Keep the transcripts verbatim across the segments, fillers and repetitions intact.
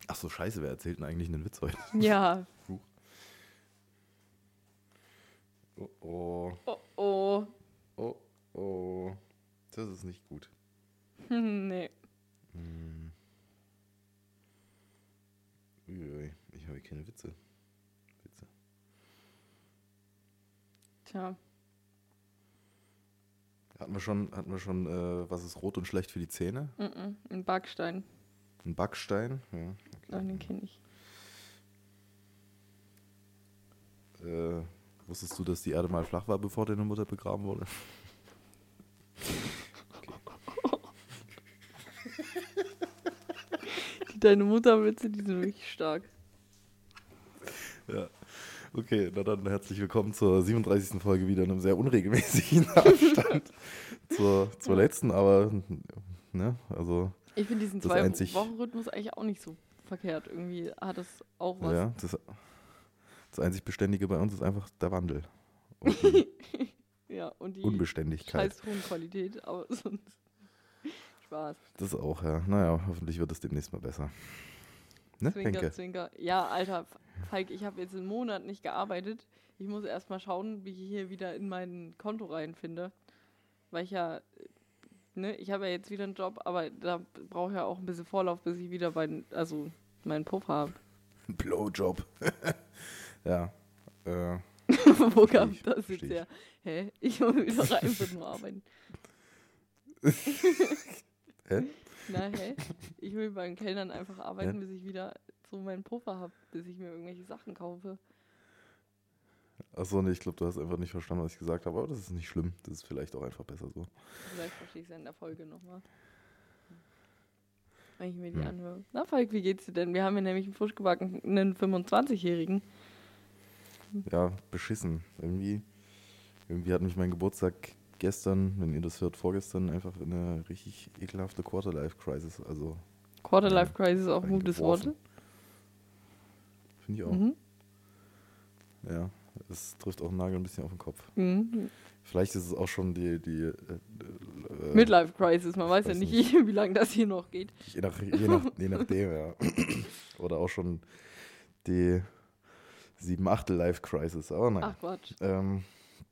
Ach so, scheiße, wer erzählt denn eigentlich einen Witz heute? Ja. Oh oh. Oh oh. Oh oh. Das ist nicht gut. Nee. Hm. Uiui, ich habe keine Witze. Witze. Tja. Hatten wir schon, hatten wir schon äh, was ist rot und schlecht für die Zähne? Mm-mm. Ein Backstein. Ein Backstein? Ja, okay. Nein, den kenne ich. Äh, wusstest du, dass die Erde mal flach war, bevor deine Mutter begraben wurde? Deine Mutterwitze, die sind wirklich stark. Ja. Okay, na dann herzlich willkommen zur siebenunddreißigsten Folge wieder in einem sehr unregelmäßigen Abstand zur, zur letzten, aber ne, also Ich finde diesen das Zwei-Wochen-Rhythmus eigentlich auch nicht so verkehrt. Irgendwie hat es auch was. Ja, das, das einzig Beständige bei uns ist einfach der Wandel und die Ja, und die Unbeständigkeit. scheiß Tonqualität, aber sonst Spaß. Das auch, ja. Naja, hoffentlich wird es demnächst mal besser. Ne, Zwinker, Henke? Zwinker. Ja, Alter, Falk, ich habe jetzt einen Monat nicht gearbeitet. Ich muss erst mal schauen, wie ich hier wieder in mein Konto reinfinde. Weil ich ja, ne, ich habe ja jetzt wieder einen Job, aber da brauche ich ja auch ein bisschen Vorlauf, bis ich wieder meinen, also meinen Puff habe. Blowjob. Ja. Äh, Wo kam ich, das jetzt versteh ich. her? Hä? Ich muss wieder rein und nur arbeiten. Hä? Na, hä? Ich will bei den Kellnern einfach arbeiten, Ja. bis ich wieder so meinen Puffer habe, bis ich mir irgendwelche Sachen kaufe. Achso, nee, ich glaube, du hast einfach nicht verstanden, was ich gesagt habe, aber das ist nicht schlimm. Das ist vielleicht auch einfach besser so. Vielleicht verstehe ich es in der Folge nochmal. Wenn ich mir die Hm. anhöre. Na, Falk, wie geht's dir denn? Wir haben hier nämlich einen frisch gebackenen fünfundzwanzigjährigen. Ja, beschissen. Irgendwie, irgendwie hat mich mein Geburtstag gestern, wenn ihr das hört, vorgestern einfach in eine richtig ekelhafte Quarter-Life-Crisis. Also, Quarter-Life-Crisis, auch rein gutes geworfen. Wort. Finde ich auch. Mhm. Ja, es trifft auch einen Nagel ein bisschen auf den Kopf. Mhm. Vielleicht ist es auch schon die, die äh, äh, Midlife-Crisis, man weiß ja weiß nicht, nicht. wie lange das hier noch geht. Je, nach, je, nach, je nachdem, ja. Oder auch schon die Sieben-Achtel-Life-Crisis. Aber nein. Ach Quatsch. Ähm,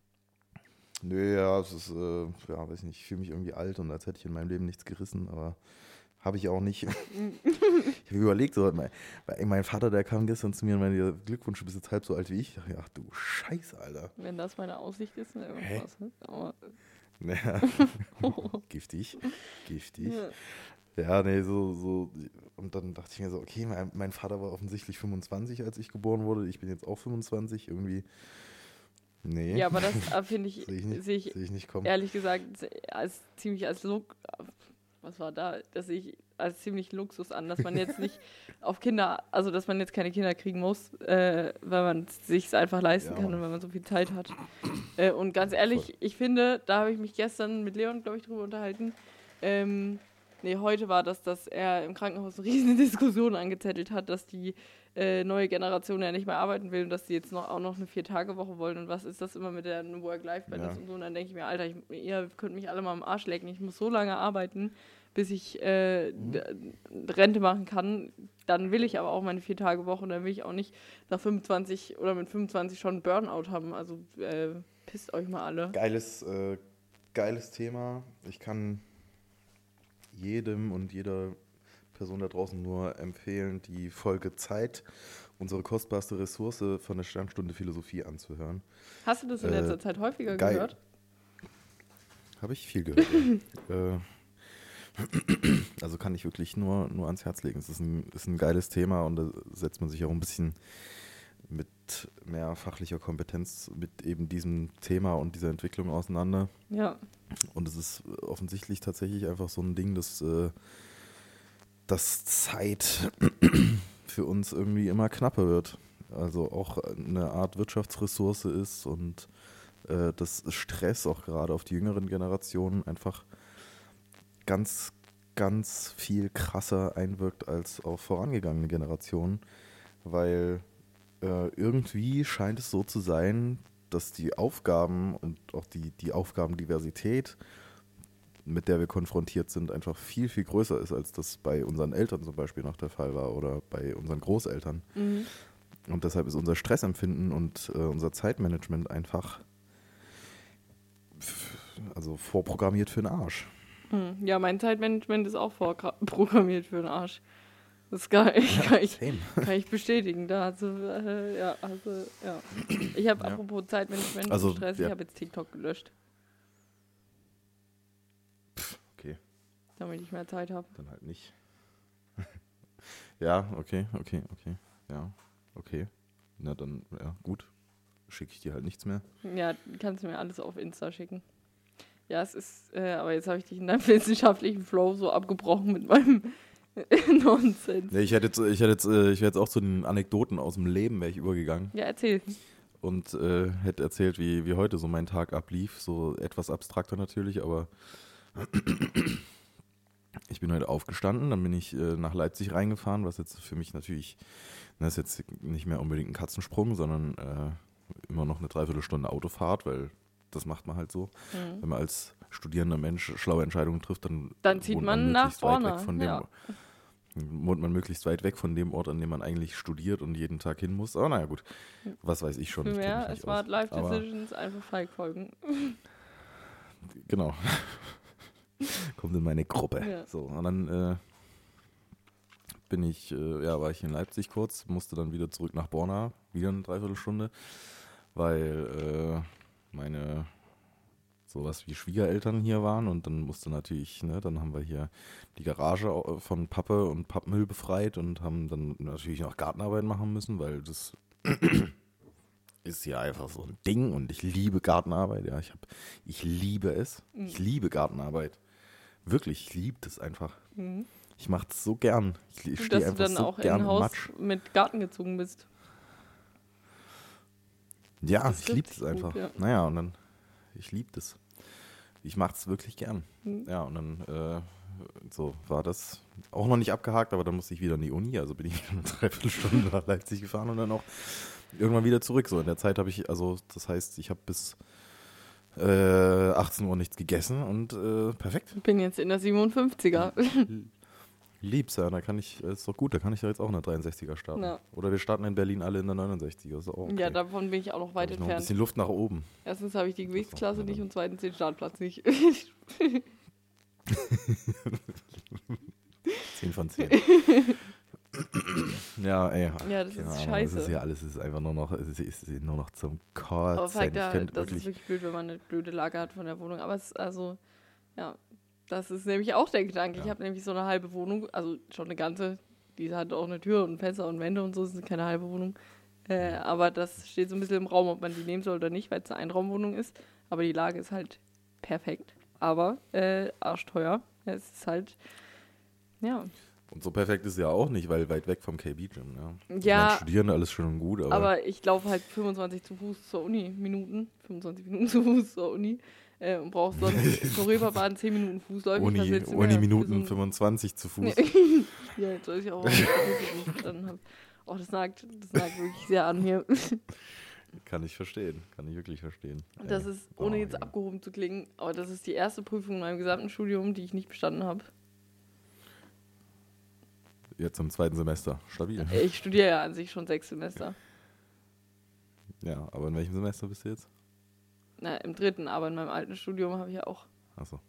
nö, ja, es ist, äh, ja, weiß nicht, ich fühle mich irgendwie alt und als hätte ich in meinem Leben nichts gerissen, aber habe ich auch nicht. Ich habe überlegt, so, mein, mein Vater, der kam gestern zu mir und meinte, Glückwunsch, du bist jetzt halb so alt wie ich. Ich dachte, ach du Scheiße, Alter. Wenn das meine Aussicht ist, ne, Hä? irgendwas. Ne? Aber, Ja, giftig, giftig. ja. Ja, nee, so, so, und dann dachte ich mir so, okay, mein, mein Vater war offensichtlich fünfundzwanzig, als ich geboren wurde, ich bin jetzt auch fünfundzwanzig, irgendwie, nee. ja, aber das äh, finde ich, Sehe ich nicht, sehe ich sehe ich nicht kommen. ehrlich gesagt als ziemlich als Look, was war da, das sehe ich als ziemlich Luxus an, dass man jetzt nicht auf Kinder, also dass man jetzt keine Kinder kriegen muss, äh, weil man es sich einfach leisten Ja, kann Mann. und wenn man so viel Zeit hat. Äh, und ganz ehrlich, Voll. ich finde, da habe ich mich gestern mit Leon, glaube ich, drüber unterhalten, ähm, nee, heute war das, dass er im Krankenhaus eine riesige Diskussion angezettelt hat, dass die äh, neue Generation ja nicht mehr arbeiten will und dass die jetzt noch, auch noch eine Vier-Tage-Woche wollen und was ist das immer mit der Work-Life-Balance Ja. und so. Und dann denke ich mir, Alter, ich, ihr könnt mich alle mal am Arsch lecken, ich muss so lange arbeiten, bis ich äh, Mhm. d- Rente machen kann. Dann will ich aber auch meine Vier-Tage-Woche und dann will ich auch nicht nach fünfundzwanzig oder mit fünfundzwanzig schon einen Burnout haben. Also äh, pisst euch mal alle. Geiles, äh, geiles Thema. Ich kann jedem und jeder Person da draußen nur empfehlen, die Folge Zeit, unsere kostbarste Ressource von der Sternstunde Philosophie anzuhören. Hast du das in Äh, letzter Zeit häufiger geil. gehört? Habe ich viel gehört. Ja. äh, also kann ich wirklich nur, nur ans Herz legen. Es ist ein, ist ein geiles Thema und da setzt man sich auch ein bisschen mit mehr fachlicher Kompetenz mit eben diesem Thema und dieser Entwicklung auseinander. Ja. Und es ist offensichtlich tatsächlich einfach so ein Ding, dass, äh, dass Zeit für uns irgendwie immer knapper wird. Also auch eine Art Wirtschaftsressource ist und äh, dass Stress auch gerade auf die jüngeren Generationen einfach ganz, ganz viel krasser einwirkt als auf vorangegangene Generationen, weil äh, irgendwie scheint es so zu sein, dass die Aufgaben und auch die, die Aufgabendiversität mit der wir konfrontiert sind, einfach viel, viel größer ist, als das bei unseren Eltern zum Beispiel noch der Fall war oder bei unseren Großeltern. Mhm. Und deshalb ist unser Stressempfinden und äh, unser Zeitmanagement einfach f- also vorprogrammiert für den Arsch. Mhm. Ja, mein Zeitmanagement ist auch vorprogrammiert für den Arsch. Das kann ich, kann ich, Same. kann ich bestätigen. Da also, äh, ja, also, ja. Ich habe Ja. apropos Zeitmanagement Also, und Stress, ja. ich habe jetzt TikTok gelöscht, Okay, damit ich mehr Zeit habe. dann halt nicht. Ja, okay, okay, okay. Ja, okay. Na dann, ja, gut. Schicke ich dir halt nichts mehr. Ja, kannst du mir alles auf Insta schicken. Ja, es ist, äh, aber jetzt habe ich dich in deinem wissenschaftlichen Flow so abgebrochen mit meinem Nonsens. Nee, ich hätte jetzt, ich hätte jetzt, äh, ich wäre jetzt auch zu den Anekdoten aus dem Leben wäre ich übergegangen Ja, erzähl. und äh, hätte erzählt, wie, wie heute so mein Tag ablief. So etwas abstrakter natürlich, aber ich bin heute aufgestanden, dann bin ich äh, nach Leipzig reingefahren, was jetzt für mich natürlich, das ist jetzt nicht mehr unbedingt ein Katzensprung, sondern äh, immer noch eine Dreiviertelstunde Autofahrt, weil das macht man halt so. Mhm. Wenn man als studierender Mensch schlaue Entscheidungen trifft, dann, Dann zieht wohnt man nach möglichst weit Borna, weg von dem, ja. wohnt man möglichst weit weg von dem Ort, an dem man eigentlich studiert und jeden Tag hin muss. Aber naja, gut, was weiß ich schon. Für ich kenn mich mehr nicht Smart aus. Life Aber Decisions, einfach Falk folgen. genau. Kommt in meine Gruppe. Ja. So, und dann äh, bin ich, äh, ja, war ich in Leipzig kurz, musste dann wieder zurück nach Borna, wieder eine Dreiviertelstunde, weil äh, meine sowas wie Schwiegereltern hier waren und dann musste natürlich, ne, dann haben wir hier die Garage au- von Pappe und Pappmüll befreit und haben dann natürlich noch Gartenarbeit machen müssen, weil das ist ja einfach so ein Ding und ich liebe Gartenarbeit, ja, ich hab, ich liebe es, ich liebe Gartenarbeit, wirklich, ich liebe das einfach. Mhm. Ich mache es so gern, ich, ich Gut, stehe dass du einfach dann so auch in gern ein im Haus Matsch. mit Garten gezogen bist. Ja, Das ich trifft liebe sich es einfach. gut, ja. Naja, und dann, ich liebe das. Ich mache es wirklich gern. Mhm. Ja, und dann, äh, so war das auch noch nicht abgehakt, aber dann musste ich wieder in die Uni, also bin ich wieder eine Dreiviertelstunde nach Leipzig gefahren und dann auch irgendwann wieder zurück. So in der Zeit habe ich, also das heißt, ich habe bis äh, achtzehn Uhr nichts gegessen und äh, perfekt. Ich bin jetzt in der siebenundfünfziger. Lieb's, ja, da kann ich, ist doch gut, da kann ich ja jetzt auch eine dreiundsechziger starten. Ja. Oder wir starten in Berlin alle in der neunundsechziger, ist auch okay. Ja, davon bin ich auch noch weit Hab ich noch ein entfernt. bisschen Luft nach oben. Erstens habe ich die Gewichtsklasse ja nicht dann. und zweitens den Startplatz nicht. zehn von zehn. Ja, ey. Ja, das keine ist Ahnung, scheiße. Es ist ja alles, es ist einfach nur noch, es ist, es ist nur noch zum Kotzen. Aber Falk, Ich da, find das ist wirklich, wirklich blöd, wenn man eine blöde Lage hat von der Wohnung. Aber es ist also, ja, das ist nämlich auch der Gedanke. Ich Ja. habe nämlich so eine halbe Wohnung, also schon eine ganze, die hat auch eine Tür und Fenster und Wände und so, das ist keine halbe Wohnung. Äh, aber das steht so ein bisschen im Raum, ob man die nehmen soll oder nicht, weil es eine Einraumwohnung ist. Aber die Lage ist halt perfekt. Aber äh, arschteuer. Es ist halt, ja. und so perfekt ist es ja auch nicht, weil weit weg vom K B-Gym. Ja, Ich Ja. mein, Studieren alles schön und gut, aber, Aber ich laufe halt fünfundzwanzig zu Fuß zur Uni, Minuten, fünfundzwanzig Minuten zu Fuß zur Uni äh, und brauchst sonst zur Reeperbahn zehn Minuten fußläufig. Was Uni, willst du mehr? Uni Für Minuten so ein- fünfundzwanzig zu Fuß. Ja, jetzt soll ich auch mal dann hab, oh, das nagt, das nagt wirklich sehr an mir. Kann ich verstehen, kann ich wirklich verstehen. Das Ey. ist, ohne Oh, jetzt ja. abgehoben zu klingen, aber das ist die erste Prüfung in meinem gesamten Studium, die ich nicht bestanden habe. Jetzt im zweiten Semester, stabil. Ich studiere ja an sich schon sechs Semester. Ja, aber in welchem Semester bist du jetzt? Na, im dritten, aber in meinem alten Studium habe ich ja auch. Achso.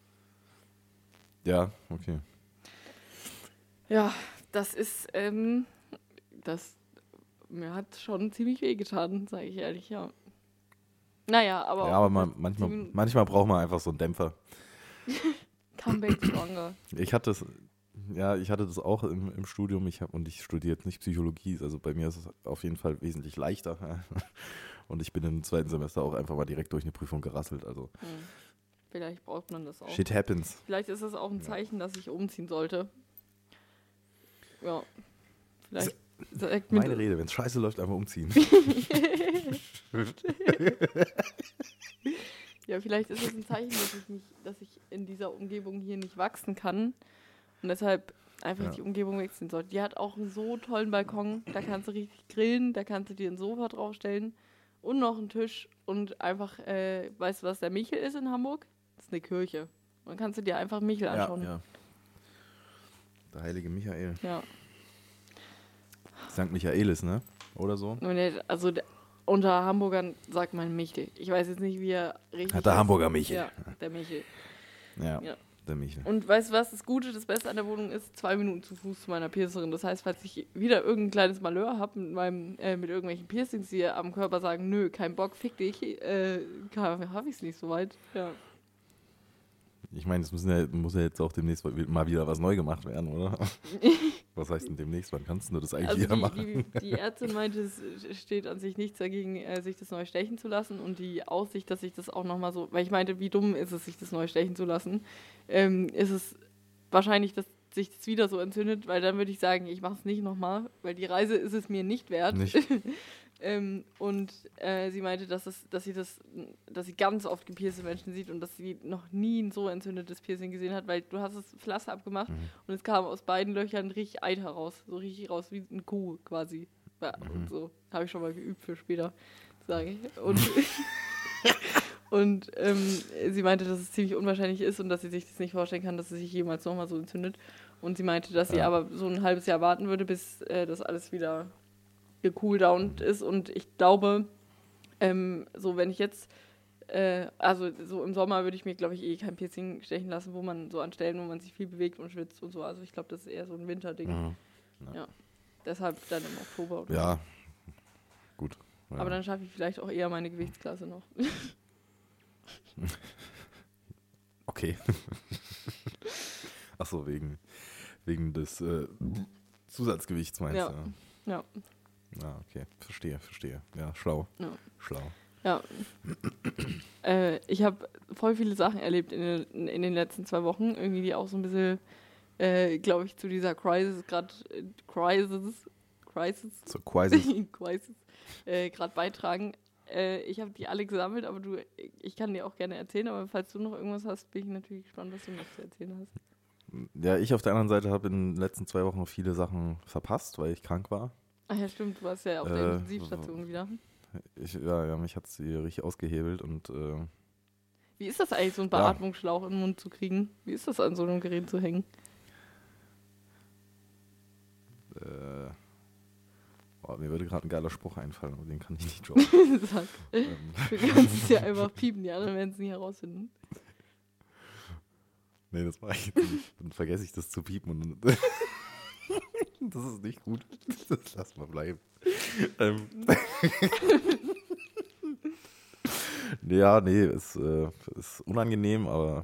Ja, okay. Ja, das ist, ähm, das, mir hat schon ziemlich wehgetan, sage ich ehrlich, ja. Naja, aber Ja, auch aber man, mit manchmal, sieben- manchmal braucht man einfach so einen Dämpfer. Comeback stronger. Ich hatte es, ja, ich hatte das auch im, im Studium. Ich hab, und ich studiere jetzt nicht Psychologie, also bei mir ist es auf jeden Fall wesentlich leichter. ja. Und ich bin im zweiten Semester auch einfach mal direkt durch eine Prüfung gerasselt. Also Hm. Vielleicht braucht man das auch. shit happens. Vielleicht ist das auch ein Zeichen, dass ich umziehen sollte. Ja. Vielleicht sagt mir Meine Rede, wenn es scheiße läuft, einfach umziehen. Ja, vielleicht ist es ein Zeichen, dass ich, nicht, dass ich in dieser Umgebung hier nicht wachsen kann und deshalb einfach Ja. die Umgebung wechseln sollte. Die hat auch einen so tollen Balkon, da kannst du richtig grillen, da kannst du dir ein Sofa draufstellen und noch einen Tisch und einfach, äh, weißt du, was der Michel ist in Hamburg? Das ist eine Kirche. Dann kannst du dir einfach Michel anschauen. Ja, ja. Der heilige Michael. Ja. Sankt Michaelis, ne? Oder so? Also der, unter Hamburgern sagt man Michel. Ich weiß jetzt nicht, wie er richtig Hat der ist. Hamburger Michel. Ja, der Michel. Ja, Ja. der Michel. Und weißt du was, das Gute, das Beste an der Wohnung ist, zwei Minuten zu Fuß zu meiner Piercerin. Das heißt, falls ich wieder irgendein kleines Malheur habe mit meinem, äh, mit irgendwelchen Piercings, die am Körper sagen, nö, kein Bock, fick dich, äh, habe ich es nicht so weit. Ja. Ich meine, es müssen ja, muss ja jetzt auch demnächst mal wieder was neu gemacht werden, oder? Was heißt denn demnächst? Wann kannst du das eigentlich Also wieder die, machen? Die, die Ärztin meinte, es steht an sich nichts dagegen, äh, sich das neu stechen zu lassen. Und die Aussicht, dass sich das auch nochmal so, weil ich meinte, wie dumm ist es, sich das neu stechen zu lassen, ähm, ist es wahrscheinlich, dass sich das wieder so entzündet, weil dann würde ich sagen, ich mache es nicht nochmal, weil die Reise ist es mir nicht wert. Nicht. ähm, und äh, sie meinte, dass, es, dass, sie das, dass sie ganz oft gepierste Menschen sieht und dass sie noch nie ein so entzündetes Piercing gesehen hat, weil du hast das Pflaster abgemacht Mhm. und es kam aus beiden Löchern richtig Eiter raus, so richtig raus wie eine Kuh quasi. Ja, Mhm. und so habe ich schon mal geübt für später, sage ich. Und Und ähm, sie meinte, dass es ziemlich unwahrscheinlich ist und dass sie sich das nicht vorstellen kann, dass es sich jemals nochmal so entzündet. Und sie meinte, dass sie Ja. aber so ein halbes Jahr warten würde, bis äh, das alles wieder gecooldowned ist. Und ich glaube, ähm, so wenn ich jetzt, äh, also so im Sommer würde ich mir, glaube ich, eh kein Piercing stechen lassen, wo man so an Stellen, wo man sich viel bewegt und schwitzt und so. Also ich glaube, das ist eher so ein Winterding. Mhm. Ja. Deshalb dann im Oktober. Oder Ja, gut. so. Ja. Aber dann schaffe ich vielleicht auch eher meine Gewichtsklasse noch. Okay. Achso, wegen, wegen des äh, Zusatzgewichts meinst Ja. du? Ja. Ja, okay. Verstehe, verstehe. Ja, schlau. Ja. Schlau. Ja. äh, ich habe voll viele Sachen erlebt in den, in den letzten zwei Wochen, irgendwie die auch so ein bisschen, äh, glaube ich, zu dieser Crisis gerade äh, Crisis Crisis So quasi. Crisis äh, gerade beitragen. Äh, ich habe die alle gesammelt, aber du, ich kann dir auch gerne erzählen, aber falls du noch irgendwas hast, bin ich natürlich gespannt, was du noch zu erzählen hast. Ja, ich auf der anderen Seite habe in den letzten zwei Wochen viele Sachen verpasst, weil ich krank war. Ach ja, stimmt, du warst ja auf der Äh, Intensivstation wieder. Ich, ja, ja, mich hat sie richtig ausgehebelt und äh, Wie ist das eigentlich, so einen Ja. Beatmungsschlauch in den Mund zu kriegen? Wie ist das, an so einem Gerät zu hängen? äh, boah, mir würde gerade ein geiler Spruch einfallen, aber den kann ich nicht droppen. Sag. ähm, Du kannst es ja einfach piepen, die anderen werden es nie herausfinden. nee, das mache ich jetzt nicht. Dann vergesse ich das zu piepen und dann das ist nicht gut. Das lass mal bleiben. ähm. Ja, nee, es äh, ist unangenehm, aber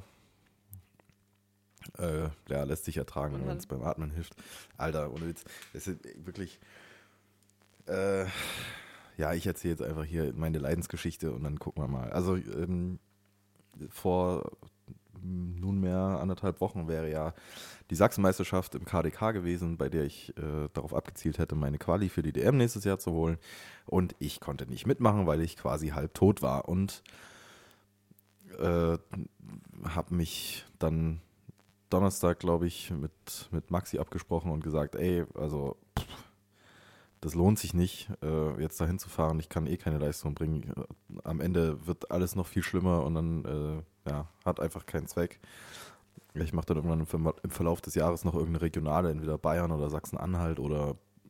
äh, ja, lässt sich ertragen, Und wenn dann- es beim Atmen hilft. Alter, ohne Witz, es ist wirklich äh, ja, ich erzähle jetzt einfach hier meine Leidensgeschichte und dann gucken wir mal. Also ähm, vor nunmehr anderthalb Wochen wäre ja die Sachsenmeisterschaft im K D K gewesen, bei der ich äh, darauf abgezielt hätte, meine Quali für die D M nächstes Jahr zu holen. Und ich konnte nicht mitmachen, weil ich quasi halb tot war. Und äh, habe mich dann Donnerstag, glaube ich, mit, mit Maxi abgesprochen und gesagt, ey, also pff, das lohnt sich nicht, äh, jetzt dahin zu fahren. Ich kann eh keine Leistung bringen. Am Ende wird alles noch viel schlimmer und dann äh, ja, hat einfach keinen Zweck. Ich mache dann irgendwann im, Ver im Verlauf des Jahres noch irgendeine Regionale, entweder Bayern oder Sachsen-Anhalt oder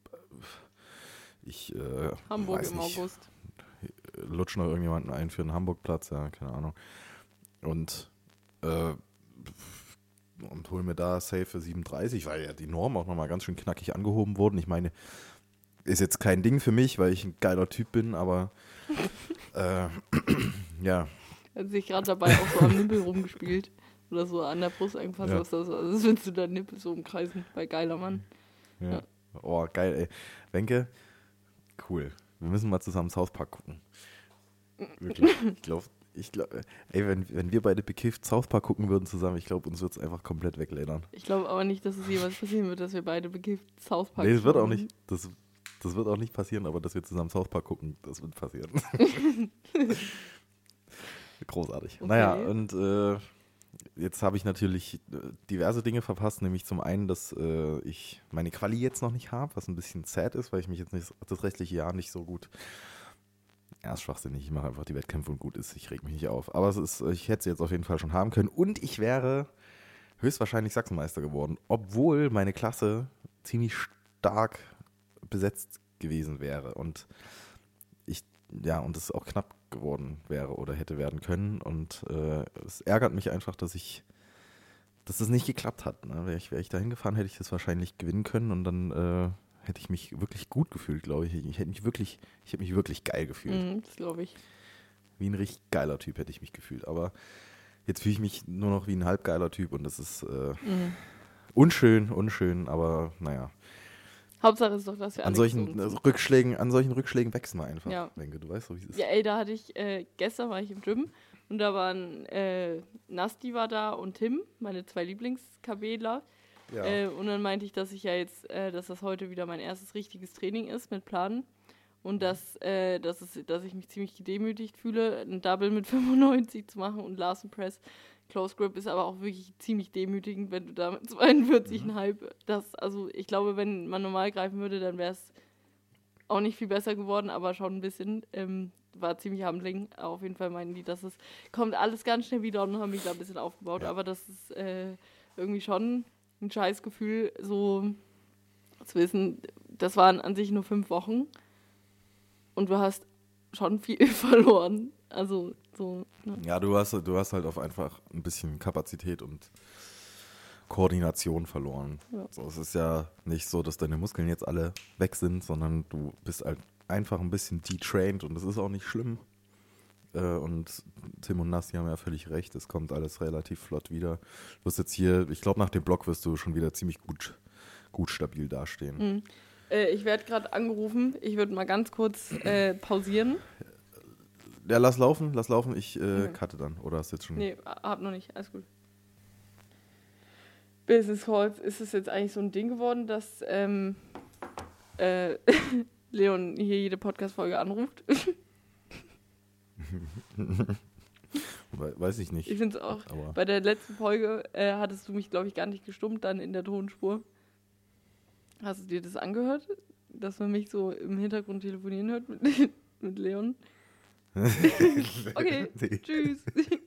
ich äh, Hamburg weiß im nicht, August. lutsch noch irgendjemanden ein für einen Hamburg-Platz, ja, keine Ahnung. Und äh, und hol mir da safe für siebenunddreißig, weil ja die Normen auch nochmal ganz schön knackig angehoben wurden. Ich meine, ist jetzt kein Ding für mich, weil ich ein geiler Typ bin, aber äh, ja. Hat sich gerade dabei auch so am Nippel rumgespielt. Oder so an der Brust angefasst. Ja. Was das, also das willst du deinen Nippel so umkreisen. Bei geiler Mann. ja. Ja. Oh, geil, ey. Wenke, cool. Wir müssen mal zusammen South Park gucken. Wirklich. Ich glaube, ich glaub, ey, wenn, wenn wir beide bekifft South Park gucken würden zusammen, ich glaube, uns wird es einfach komplett wegledern. Ich glaube aber nicht, dass es jemals passieren wird, dass wir beide bekifft South Park Nee, das wird auch schauen. nicht. Das, das wird auch nicht passieren, aber dass wir zusammen South Park gucken, das wird passieren. Großartig. Okay. Naja, und äh, jetzt habe ich natürlich äh, diverse Dinge verpasst, nämlich zum einen, dass äh, ich meine Quali jetzt noch nicht habe, was ein bisschen sad ist, weil ich mich jetzt nicht, das restliche Jahr nicht so gut Ja, ist schwachsinnig. Ich mache einfach die Wettkämpfe und gut ist. Ich reg mich nicht auf. Aber es ist, ich hätte sie jetzt auf jeden Fall schon haben können. Und ich wäre höchstwahrscheinlich Sachsenmeister geworden, obwohl meine Klasse ziemlich stark besetzt gewesen wäre. Und ich, ja, und es auch knapp geworden wäre oder hätte werden können. Und äh, es ärgert mich einfach, dass ich, dass das nicht geklappt hat. Ne? Wäre ich, wär ich da hingefahren, hätte ich das wahrscheinlich gewinnen können und dann äh, hätte ich mich wirklich gut gefühlt, glaube ich. Ich hätte mich wirklich, ich hätte mich wirklich geil gefühlt. Mm, das glaube ich. Wie ein richtig geiler Typ hätte ich mich gefühlt. Aber jetzt fühle ich mich nur noch wie ein halbgeiler Typ und das ist äh, Mm. unschön, unschön, aber naja. Hauptsache ist doch, dass wir An alle solchen gesund sind. Rückschlägen, an solchen Rückschlägen wächst man einfach. Ja. Denke, du weißt doch, wie es ist. Ja, ey, da hatte ich, äh, gestern war ich im Gym und da waren, äh, Nasti war da und Tim, meine zwei Lieblings-KBler. Ja. Äh, und dann meinte ich, dass ich ja jetzt, äh, dass das heute wieder mein erstes richtiges Training ist mit Planen. Und dass, äh, dass, es, dass ich mich ziemlich gedemütigt fühle, ein Double mit fünfundneunzig zu machen und Larsen Press. Close Grip ist aber auch wirklich ziemlich demütigend, wenn du da mit zweiundvierzig Komma fünf das, also ich glaube, wenn man normal greifen würde, dann wäre es auch nicht viel besser geworden, aber schon ein bisschen. Ähm, war ziemlich humbling. Auf jeden Fall meinen die, dass es kommt alles ganz schnell wieder und haben mich da ein bisschen aufgebaut. Ja. Aber das ist äh, irgendwie schon ein scheiß Gefühl, so zu wissen, das waren an sich nur fünf Wochen und du hast schon viel verloren. Also so. Ne? Ja, du hast, du hast halt auf einfach ein bisschen Kapazität und Koordination verloren. Ja. So, es ist ja nicht so, dass deine Muskeln jetzt alle weg sind, sondern du bist halt einfach ein bisschen detrained und das ist auch nicht schlimm. Äh, und Tim und Nasti haben ja völlig recht, es kommt alles relativ flott wieder. Du wirst jetzt hier, ich glaube nach dem Block wirst du schon wieder ziemlich gut, gut stabil dastehen. Mhm. Äh, ich werde gerade angerufen, ich würde mal ganz kurz äh, pausieren. Ja, lass laufen, lass laufen, ich äh, Mhm. cutte dann. Oder hast du jetzt schon... Nee, hab noch nicht, alles gut. Business Calls, ist es jetzt eigentlich so ein Ding geworden, dass ähm, äh, Leon hier jede Podcast-Folge anruft? We- Weiß ich nicht. Ich finde es auch, Aber bei der letzten Folge äh, hattest du mich, glaube ich, gar nicht gestummt, dann in der Tonspur. Hast du dir das angehört? Dass man mich so im Hintergrund telefonieren hört mit, mit Leon? Okay, Nee. tschüss.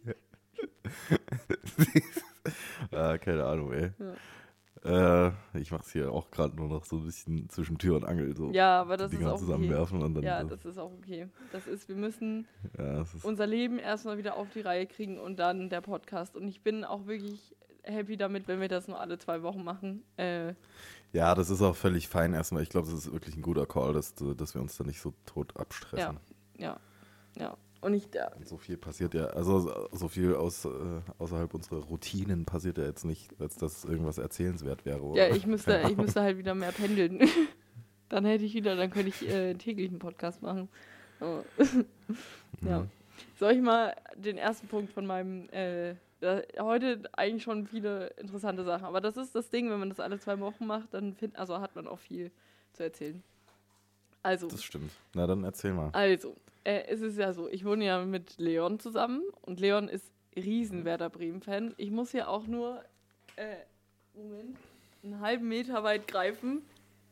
ah, keine Ahnung, ey. Ja. Äh, ich mach's hier auch gerade nur noch so ein bisschen zwischen Tür und Angel. So Ja, aber das die ist Dinger auch okay. zusammenwerfen und dann... Ja, das ist auch okay. Das ist, wir müssen ja, das ist, unser Leben erstmal wieder auf die Reihe kriegen und dann der Podcast. Und ich bin auch wirklich happy damit, wenn wir das nur alle zwei Wochen machen. Äh, ja, das ist auch völlig fein erstmal. Ich glaube, das ist wirklich ein guter Call, dass, dass wir uns da nicht so tot abstressen. ja, ja. Und ich, ja, Und so viel passiert ja, also so viel aus, äh, außerhalb unserer Routinen passiert ja jetzt nicht, als dass irgendwas erzählenswert wäre. Oder? ja ich, müsste, ich müsste halt wieder mehr pendeln. Dann hätte ich wieder, dann könnte ich äh, täglich einen Podcast machen. Oh. Ja. Mhm. Soll ich mal den ersten Punkt von meinem, äh, da, heute eigentlich schon viele interessante Sachen, aber das ist das Ding, wenn man das alle zwei Wochen macht, dann find, also hat man auch viel zu erzählen. Also, Das stimmt. Na, dann erzähl mal. also, äh, es ist ja so, ich wohne ja mit Leon zusammen und Leon ist riesen Werder Bremen-Fan. Ich muss hier auch nur, äh, Moment, einen halben Meter weit greifen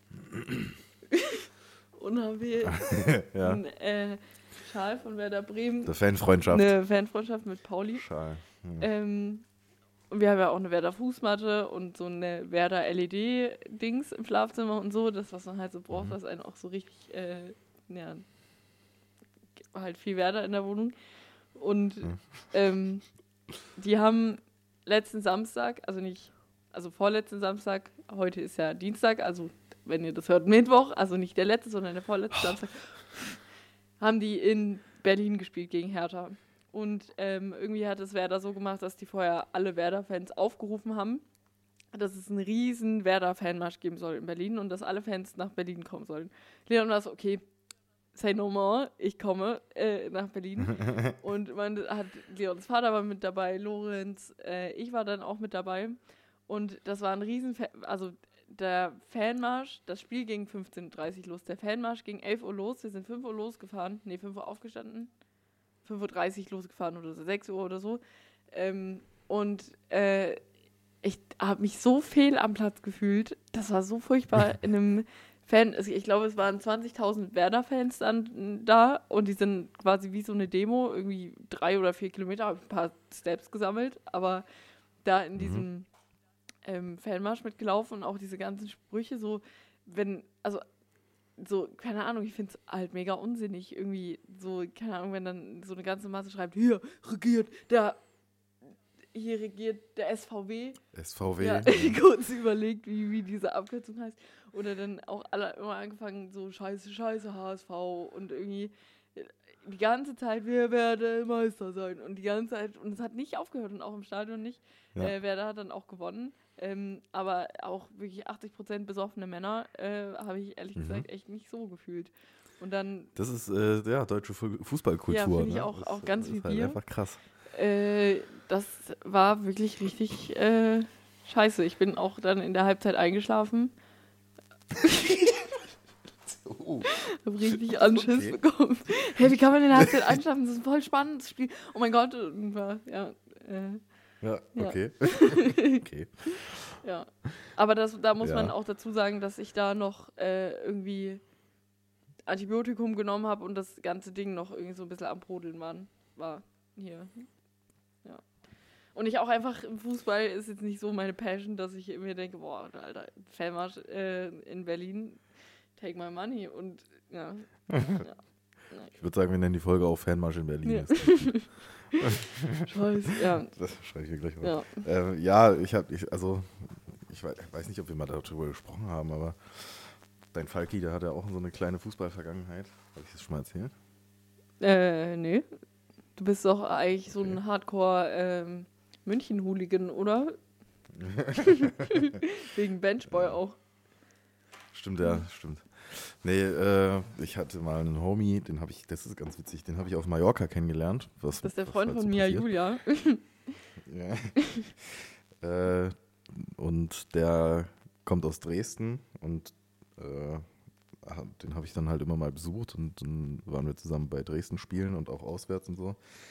und habe hier ja, einen äh, Schal von Werder Bremen, der Fanfreundschaft. eine Fanfreundschaft mit Pauli. Schal. Hm. Ähm, und wir haben ja auch eine Werder Fußmatte und so eine Werder L E D-Dings im Schlafzimmer und so, das, was man halt so braucht, Mhm. was einen auch so richtig, äh, ja, halt viel Werder in der Wohnung. Und Mhm. ähm, die haben letzten Samstag, also nicht, also vorletzten Samstag, heute ist ja Dienstag, also wenn ihr das hört, Mittwoch, also nicht der letzte, sondern der vorletzte Samstag, haben die in Berlin gespielt gegen Hertha. Und ähm, irgendwie hat es Werder so gemacht, dass die vorher alle Werder-Fans aufgerufen haben, dass es einen riesen Werder-Fanmarsch geben soll in Berlin und dass alle Fans nach Berlin kommen sollen. Leon war so, okay, say no more, ich komme äh, nach Berlin. Und man hat, Leons Vater war mit dabei, Lorenz, äh, ich war dann auch mit dabei. Und das war ein riesen, Fa- also der Fanmarsch, das Spiel ging fünfzehn Uhr dreißig los, der Fanmarsch ging elf Uhr los, wir sind fünf Uhr losgefahren, nee, fünf Uhr aufgestanden, fünf Uhr dreißig losgefahren oder so, sechs Uhr oder so. Ähm, und äh, ich habe mich so fehl am Platz gefühlt, das war so furchtbar, in einem Fan, ich glaube, es waren zwanzigtausend Werder-Fans dann da und die sind quasi wie so eine Demo, irgendwie drei oder vier Kilometer, habe ein paar Steps gesammelt, aber da in diesem mhm. ähm, Fanmarsch mitgelaufen und auch diese ganzen Sprüche, so, wenn, also, so, keine Ahnung, ich finde es halt mega unsinnig, irgendwie, so, keine Ahnung, wenn dann so eine ganze Masse schreibt, hier regiert der, hier regiert der S V W. S V W. Ja, kurz überlegt, wie, wie diese Abkürzung heißt. Oder dann auch alle immer angefangen, so scheiße, scheiße H S V und irgendwie die ganze Zeit, wer werde Meister sein und die ganze Zeit, und es hat nicht aufgehört und auch im Stadion nicht. Ja. Äh, Werder hat dann auch gewonnen, ähm, aber auch wirklich achtzig Prozent besoffene Männer äh, habe ich ehrlich mhm. gesagt echt nicht so gefühlt. Und dann... Das ist, äh, ja, deutsche Fußballkultur. Ja, finde ich ne? auch, das, auch ganz das wie ist halt Bier. Einfach krass. Äh, das war wirklich richtig äh, scheiße. Ich bin auch dann in der Halbzeit eingeschlafen. oh. Hab richtig Anschiss okay. bekommen. Hey, wie kann man in der Halbzeit einschlafen? Das ist ein voll spannendes Spiel. Oh mein Gott. Ja, äh, ja okay. Ja. okay. Ja. Aber das, da muss ja. man auch dazu sagen, dass ich da noch äh, irgendwie Antibiotikum genommen habe und das ganze Ding noch irgendwie so ein bisschen am Brodeln waren, war hier. Ja. Und ich auch einfach, im Fußball ist jetzt nicht so meine Passion, dass ich mir denke, boah, Alter, Fanmarsch äh, in Berlin, take my money und ja. ja. Ich würde sagen, wir nennen die Folge auch Fanmarsch in Berlin. Ja. Scheiße, ja. Das schreibe ich mir gleich mal. Ja, äh, ja ich habe, ich, also, ich weiß nicht, ob wir mal darüber gesprochen haben, aber dein Falki, der hat ja auch so eine kleine Fußballvergangenheit. Habe ich das schon mal erzählt? Äh, nee. Du bist doch eigentlich so ein Hardcore ähm, München-Hooligan, oder? Wegen Benchboy ja. auch. Stimmt, ja, stimmt. Nee, äh, ich hatte mal einen Homie, den habe ich, das ist ganz witzig, den habe ich auf Mallorca kennengelernt. Was, das ist der Freund halt von so Mia passiert. Julia. ja. äh, und der kommt aus Dresden und äh, den habe ich dann halt immer mal besucht und dann waren wir zusammen bei Dresden spielen und auch auswärts und so.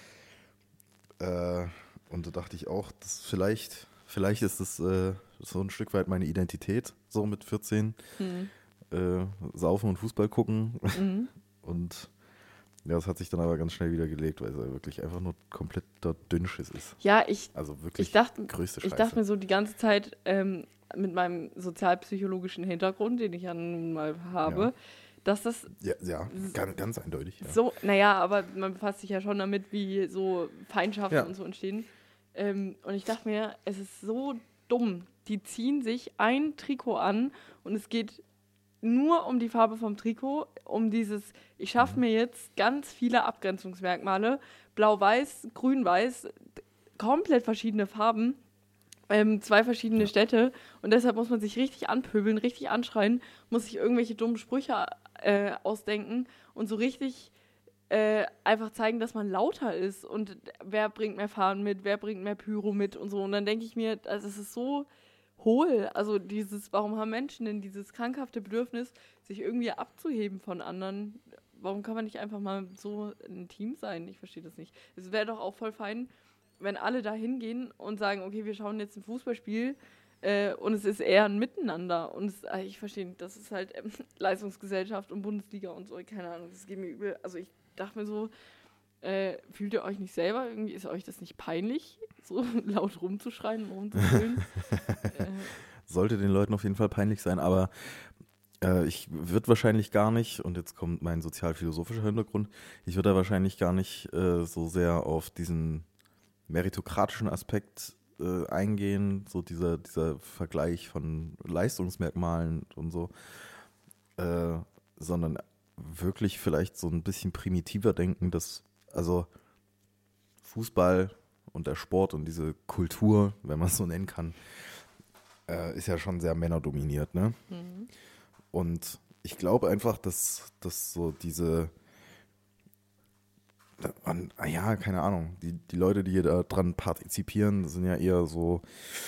Äh, und da dachte ich auch, dass vielleicht, vielleicht ist das äh, so ein Stück weit meine Identität, so mit vierzehn. Mhm. Äh, saufen und Fußball gucken. Mhm. Und ja, das hat sich dann aber ganz schnell wieder gelegt, weil es ja wirklich einfach nur kompletter Dünnschiss ist. Ja, ich, also wirklich ich dachte, größte Scheiße. Ich dachte mir so die ganze Zeit, ähm, mit meinem sozialpsychologischen Hintergrund, den ich ja nun mal habe, ja. dass das... Ja, ja ganz, ganz eindeutig. Ja. So, naja, aber man befasst sich ja schon damit, wie so Feindschaften ja. und so entstehen. Ähm, und ich dachte mir, es ist so dumm. Die ziehen sich ein Trikot an und es geht nur um die Farbe vom Trikot, um dieses, ich schaffe mir jetzt ganz viele Abgrenzungsmerkmale, blau-weiß, grün-weiß, komplett verschiedene Farben, ähm, zwei verschiedene ja. Städte und deshalb muss man sich richtig anpöbeln, richtig anschreien, muss sich irgendwelche dummen Sprüche äh, ausdenken und so richtig äh, einfach zeigen, dass man lauter ist und wer bringt mehr Fahnen mit, wer bringt mehr Pyro mit und so und dann denke ich mir, also es ist so hohl, also dieses, warum haben Menschen denn dieses krankhafte Bedürfnis, sich irgendwie abzuheben von anderen? Warum kann man nicht einfach mal so ein Team sein? Ich verstehe das nicht. Es wäre doch auch voll fein, wenn alle da hingehen und sagen, okay, wir schauen jetzt ein Fußballspiel äh, und es ist eher ein Miteinander. Und es, äh, ich verstehe nicht, das ist halt ähm, Leistungsgesellschaft und Bundesliga und so, keine Ahnung, das geht mir übel. Also ich dachte mir so, äh, fühlt ihr euch nicht selber? Irgendwie ist euch das nicht peinlich, so laut rumzuschreien und rumzubrüllen? äh. Sollte den Leuten auf jeden Fall peinlich sein, aber äh, ich würde wahrscheinlich gar nicht, und jetzt kommt mein sozialphilosophischer Hintergrund, ich würde da wahrscheinlich gar nicht äh, so sehr auf diesen meritokratischen Aspekt äh, eingehen, so dieser, dieser Vergleich von Leistungsmerkmalen und so, äh, sondern wirklich vielleicht so ein bisschen primitiver denken, dass also Fußball und der Sport und diese Kultur, wenn man es so nennen kann, äh, ist ja schon sehr männerdominiert, ne? Mhm. Und ich glaube einfach, dass, dass so diese Und, ah ja, keine Ahnung, die, die Leute, die hier da dran partizipieren, das sind ja eher so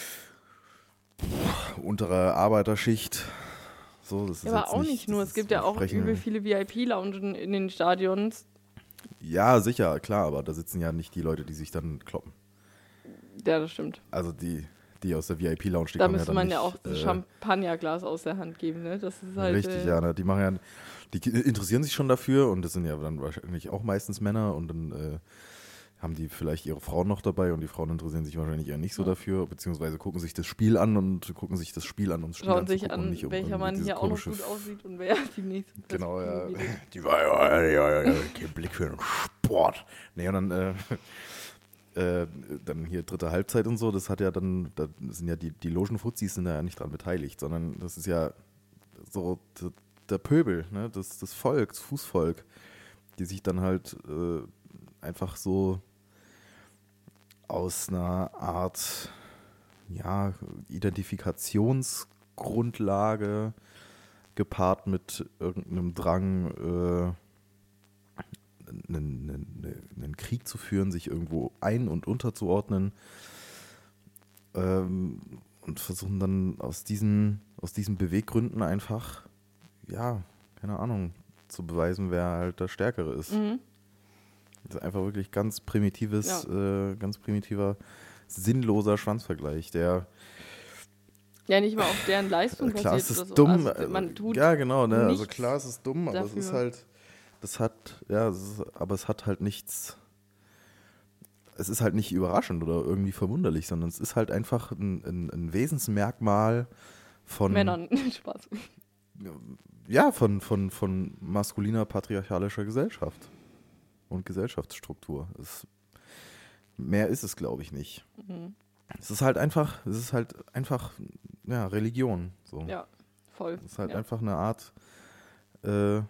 pff, untere Arbeiterschicht. So, das ist ja, aber jetzt auch nicht, nicht nur, es gibt ja auch übel viele V I P-Loungen in den Stadions. Ja, sicher, klar, aber da sitzen ja nicht die Leute, die sich dann kloppen. Ja, das stimmt. Also die, die aus der V I P-Lounge, die Da kommen ja müsste dann man nicht, ja auch das äh, Champagnerglas aus der Hand geben, ne? Das ist halt. richtig, äh, ja, ne, die machen ja, die interessieren sich schon dafür und das sind ja dann wahrscheinlich auch meistens Männer und dann äh, haben die vielleicht ihre Frauen noch dabei und die Frauen interessieren sich wahrscheinlich eher nicht so Ja. dafür, beziehungsweise gucken sich das Spiel an und gucken sich das Spiel an, um das Spiel Schauen sich anzugucken und an, nicht um welcher irgendwie Mann dieses hier auch noch komische gut aussieht und wer die nächste Genau, ja. Perspektive bietet. Die war ja, ja, ja, ja, kein Blick für den Sport. Nee, und dann, äh, äh, dann hier dritte Halbzeit und so, das hat ja dann, da sind ja die, die Logenfuzis sind ja nicht dran beteiligt, sondern das ist ja so d- der Pöbel, ne, das, das Volk, das Fußvolk, die sich dann halt äh, einfach so aus einer Art, ja, Identifikationsgrundlage gepaart mit irgendeinem Drang, äh, einen, einen, einen Krieg zu führen, sich irgendwo ein- und unterzuordnen ähm, und versuchen dann aus diesen, aus diesen Beweggründen einfach, ja, keine Ahnung, zu beweisen, wer halt der Stärkere ist. Mhm. Das ist einfach wirklich ganz primitives, äh, ganz primitiver, sinnloser Schwanzvergleich, der Ja, nicht mal auf deren Leistung klar, basiert es ist oder so. dumm. Also, man tut ja, genau, ne? Also nichts klar, es ist dumm, aber es ist dafür. halt, das hat, ja, es ist, aber es hat halt nichts, es ist halt nicht überraschend oder irgendwie verwunderlich, sondern es ist halt einfach ein, ein, ein Wesensmerkmal von Männern. Spaß. Ja, von, von, von maskuliner patriarchalischer Gesellschaft und Gesellschaftsstruktur. Es, mehr ist es, glaube ich, nicht. Mhm. Es ist halt einfach, es ist halt einfach, ja, Religion. So. Ja, voll. Es ist halt ja. einfach eine Art äh,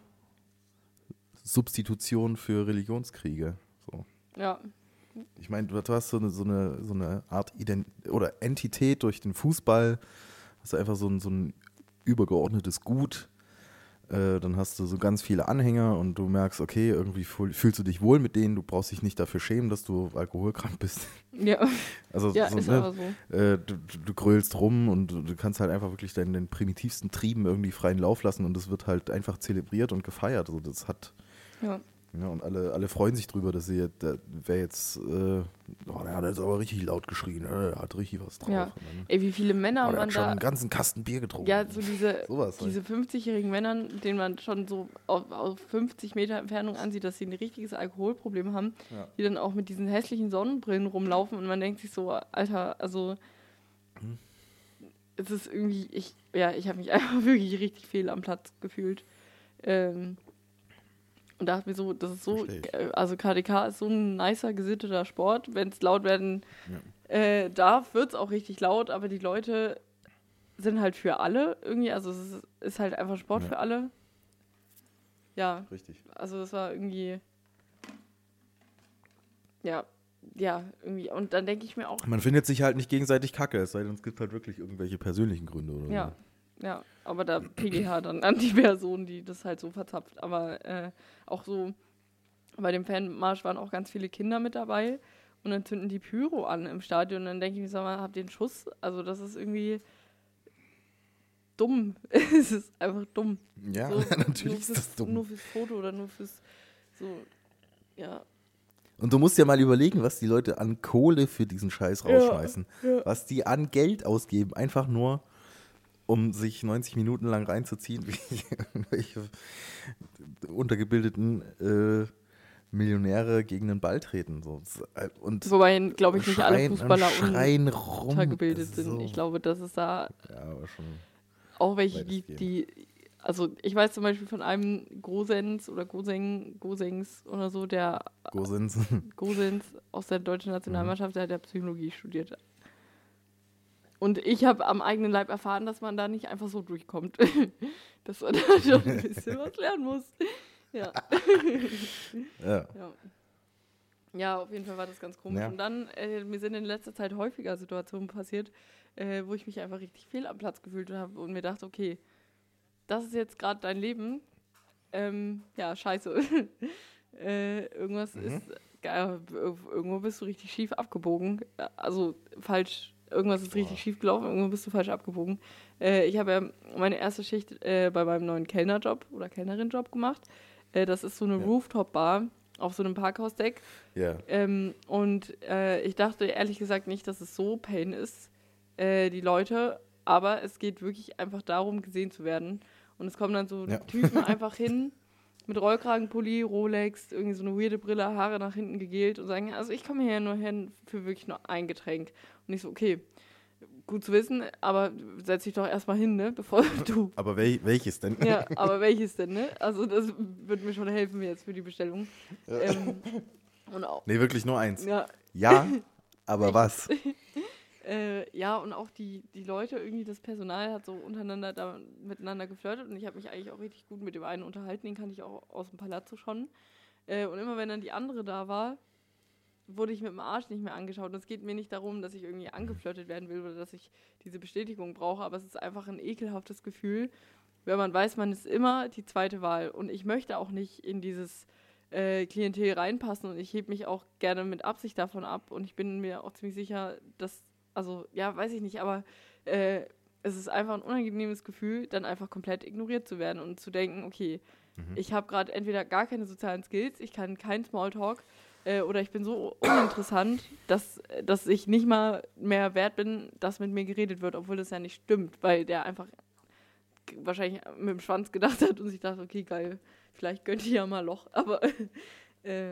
Substitution für Religionskriege. So. Ja, Ich meine, du hast so eine, so eine, so eine Art Ident oder Entität durch den Fußball. Hast du einfach so ein, so ein übergeordnetes Gut. Äh, dann hast du so ganz viele Anhänger und du merkst, okay, irgendwie fühl, fühlst du dich wohl mit denen. Du brauchst dich nicht dafür schämen, dass du alkoholkrank bist. ja, Also ja so, ist ne, aber so. äh, du, du, du grölst rum und du, du kannst halt einfach wirklich deinen, den primitivsten Trieben irgendwie freien Lauf lassen und das wird halt einfach zelebriert und gefeiert. Also das hat, Ja. ja, und alle, alle freuen sich drüber, dass sie jetzt, der, wer jetzt, äh, oh, der hat jetzt aber richtig laut geschrien, äh, der hat richtig was drauf. Ja. Und dann, Ey, wie viele Männer oh, der man hat schon da. einen ganzen Kasten Bier getrunken. Ja, so diese, Sowas halt. diese fünfzigjährigen Männer, denen man schon so auf, auf fünfzig Meter Entfernung ansieht, dass sie ein richtiges Alkoholproblem haben, Ja. die dann auch mit diesen hässlichen Sonnenbrillen rumlaufen und man denkt sich so, Alter, also Hm. es ist irgendwie, ich, ja, ich habe mich einfach wirklich richtig fehl am Platz gefühlt. Ähm, und dachte mir so, das ist so, Versteh ich. äh, also K D K ist so ein nicer, gesitteter Sport. Wenn es laut werden Ja. äh, darf, wird es auch richtig laut, aber die Leute sind halt für alle irgendwie, also es ist, ist halt einfach Sport Ja. für alle. Ja, Richtig. also das war irgendwie, ja, ja, irgendwie. Und dann denke ich mir auch, Man findet sich halt nicht gegenseitig kacke, es sei denn, es gibt halt wirklich irgendwelche persönlichen Gründe oder ja, ja, aber da P G H dann an die Person, die das halt so verzapft. Aber äh, auch so, bei dem Fanmarsch waren auch ganz viele Kinder mit dabei und dann zünden die Pyro an im Stadion und dann denke ich mir, sag mal, habt ihr einen Schuss? Also das ist irgendwie dumm. Es ist einfach dumm. so. Ja, So, natürlich nur ist fürs, das dumm. Nur fürs Foto oder nur fürs, so, ja. Und du musst ja mal überlegen, was die Leute an Kohle für diesen Scheiß rausschmeißen. ja. Was die an Geld ausgeben, einfach nur, um sich neunzig Minuten lang reinzuziehen, wie irgendwelche untergebildeten äh, Millionäre gegen den Ball treten. So. Und Wobei, glaube ich, nicht alle schreien- Fußballer schreien rum. untergebildet So. sind. Ich glaube, dass es da Ja, aber schon. auch welche Weitestgehend. gibt, die, also ich weiß zum Beispiel von einem Gosens oder Goseng, Gosengs oder so, der Gosens. Gosens aus der deutschen Mhm. Nationalmannschaft, der hat ja Psychologie studiert. Und ich habe am eigenen Leib erfahren, dass man da nicht einfach so durchkommt. Dass man da schon ein bisschen was lernen muss. Ja. Ja. Ja. Ja, auf jeden Fall war das ganz komisch. Ja. Und dann, äh, mir sind in letzter Zeit häufiger Situationen passiert, äh, wo ich mich einfach richtig fehl am Platz gefühlt habe und mir dachte, okay, das ist jetzt gerade dein Leben. Ähm, ja, scheiße. äh, irgendwas Mhm. ist, geil, irgendwo bist du richtig schief abgebogen. Also falsch, irgendwas ist richtig Boah. schief gelaufen, irgendwo bist du falsch abgebogen. Äh, ich habe ja meine erste Schicht äh, bei meinem neuen Kellnerjob oder Kellnerin-Job gemacht. Äh, das ist so eine Ja. Rooftop-Bar auf so einem Parkhausdeck. Ja. Ähm, und äh, ich dachte ehrlich gesagt nicht, dass es so Pain ist, äh, die Leute, aber es geht wirklich einfach darum, gesehen zu werden. Und es kommen dann so Ja. Typen einfach hin, mit Rollkragenpulli, Rolex, irgendwie so eine weirde Brille, Haare nach hinten gegelt und sagen, also ich komme hier nur hin für wirklich nur ein Getränk. Und ich so, okay, gut zu wissen, aber setz dich doch erstmal hin, ne, bevor du... Aber wel welches denn? Ja, aber welches denn, ne? Also das würde mir schon helfen jetzt für die Bestellung. Ähm, und auch, Nee, wirklich nur eins. ja, Ja, aber was? äh, ja, und auch die, die Leute, irgendwie das Personal hat so untereinander da miteinander geflirtet und ich habe mich eigentlich auch richtig gut mit dem einen unterhalten, den kannte ich auch aus dem Palazzo schon. Äh, und immer wenn dann die andere da war, wurde ich mit dem Arsch nicht mehr angeschaut. Und es geht mir nicht darum, dass ich irgendwie angeflirtet werden will oder dass ich diese Bestätigung brauche, aber es ist einfach ein ekelhaftes Gefühl, wenn man weiß, man ist immer die zweite Wahl. Und ich möchte auch nicht in dieses äh, Klientel reinpassen und ich hebe mich auch gerne mit Absicht davon ab. Und ich bin mir auch ziemlich sicher, dass, also, ja, weiß ich nicht, aber äh, es ist einfach ein unangenehmes Gefühl, dann einfach komplett ignoriert zu werden und zu denken, okay, Mhm. ich habe gerade entweder gar keine sozialen Skills, ich kann kein Smalltalk, äh, oder ich bin so uninteressant, dass, dass ich nicht mal mehr wert bin, dass mit mir geredet wird, obwohl das ja nicht stimmt, weil der einfach g- wahrscheinlich mit dem Schwanz gedacht hat und sich dachte, okay, geil, vielleicht gönnt ihr ja mal Loch, aber äh,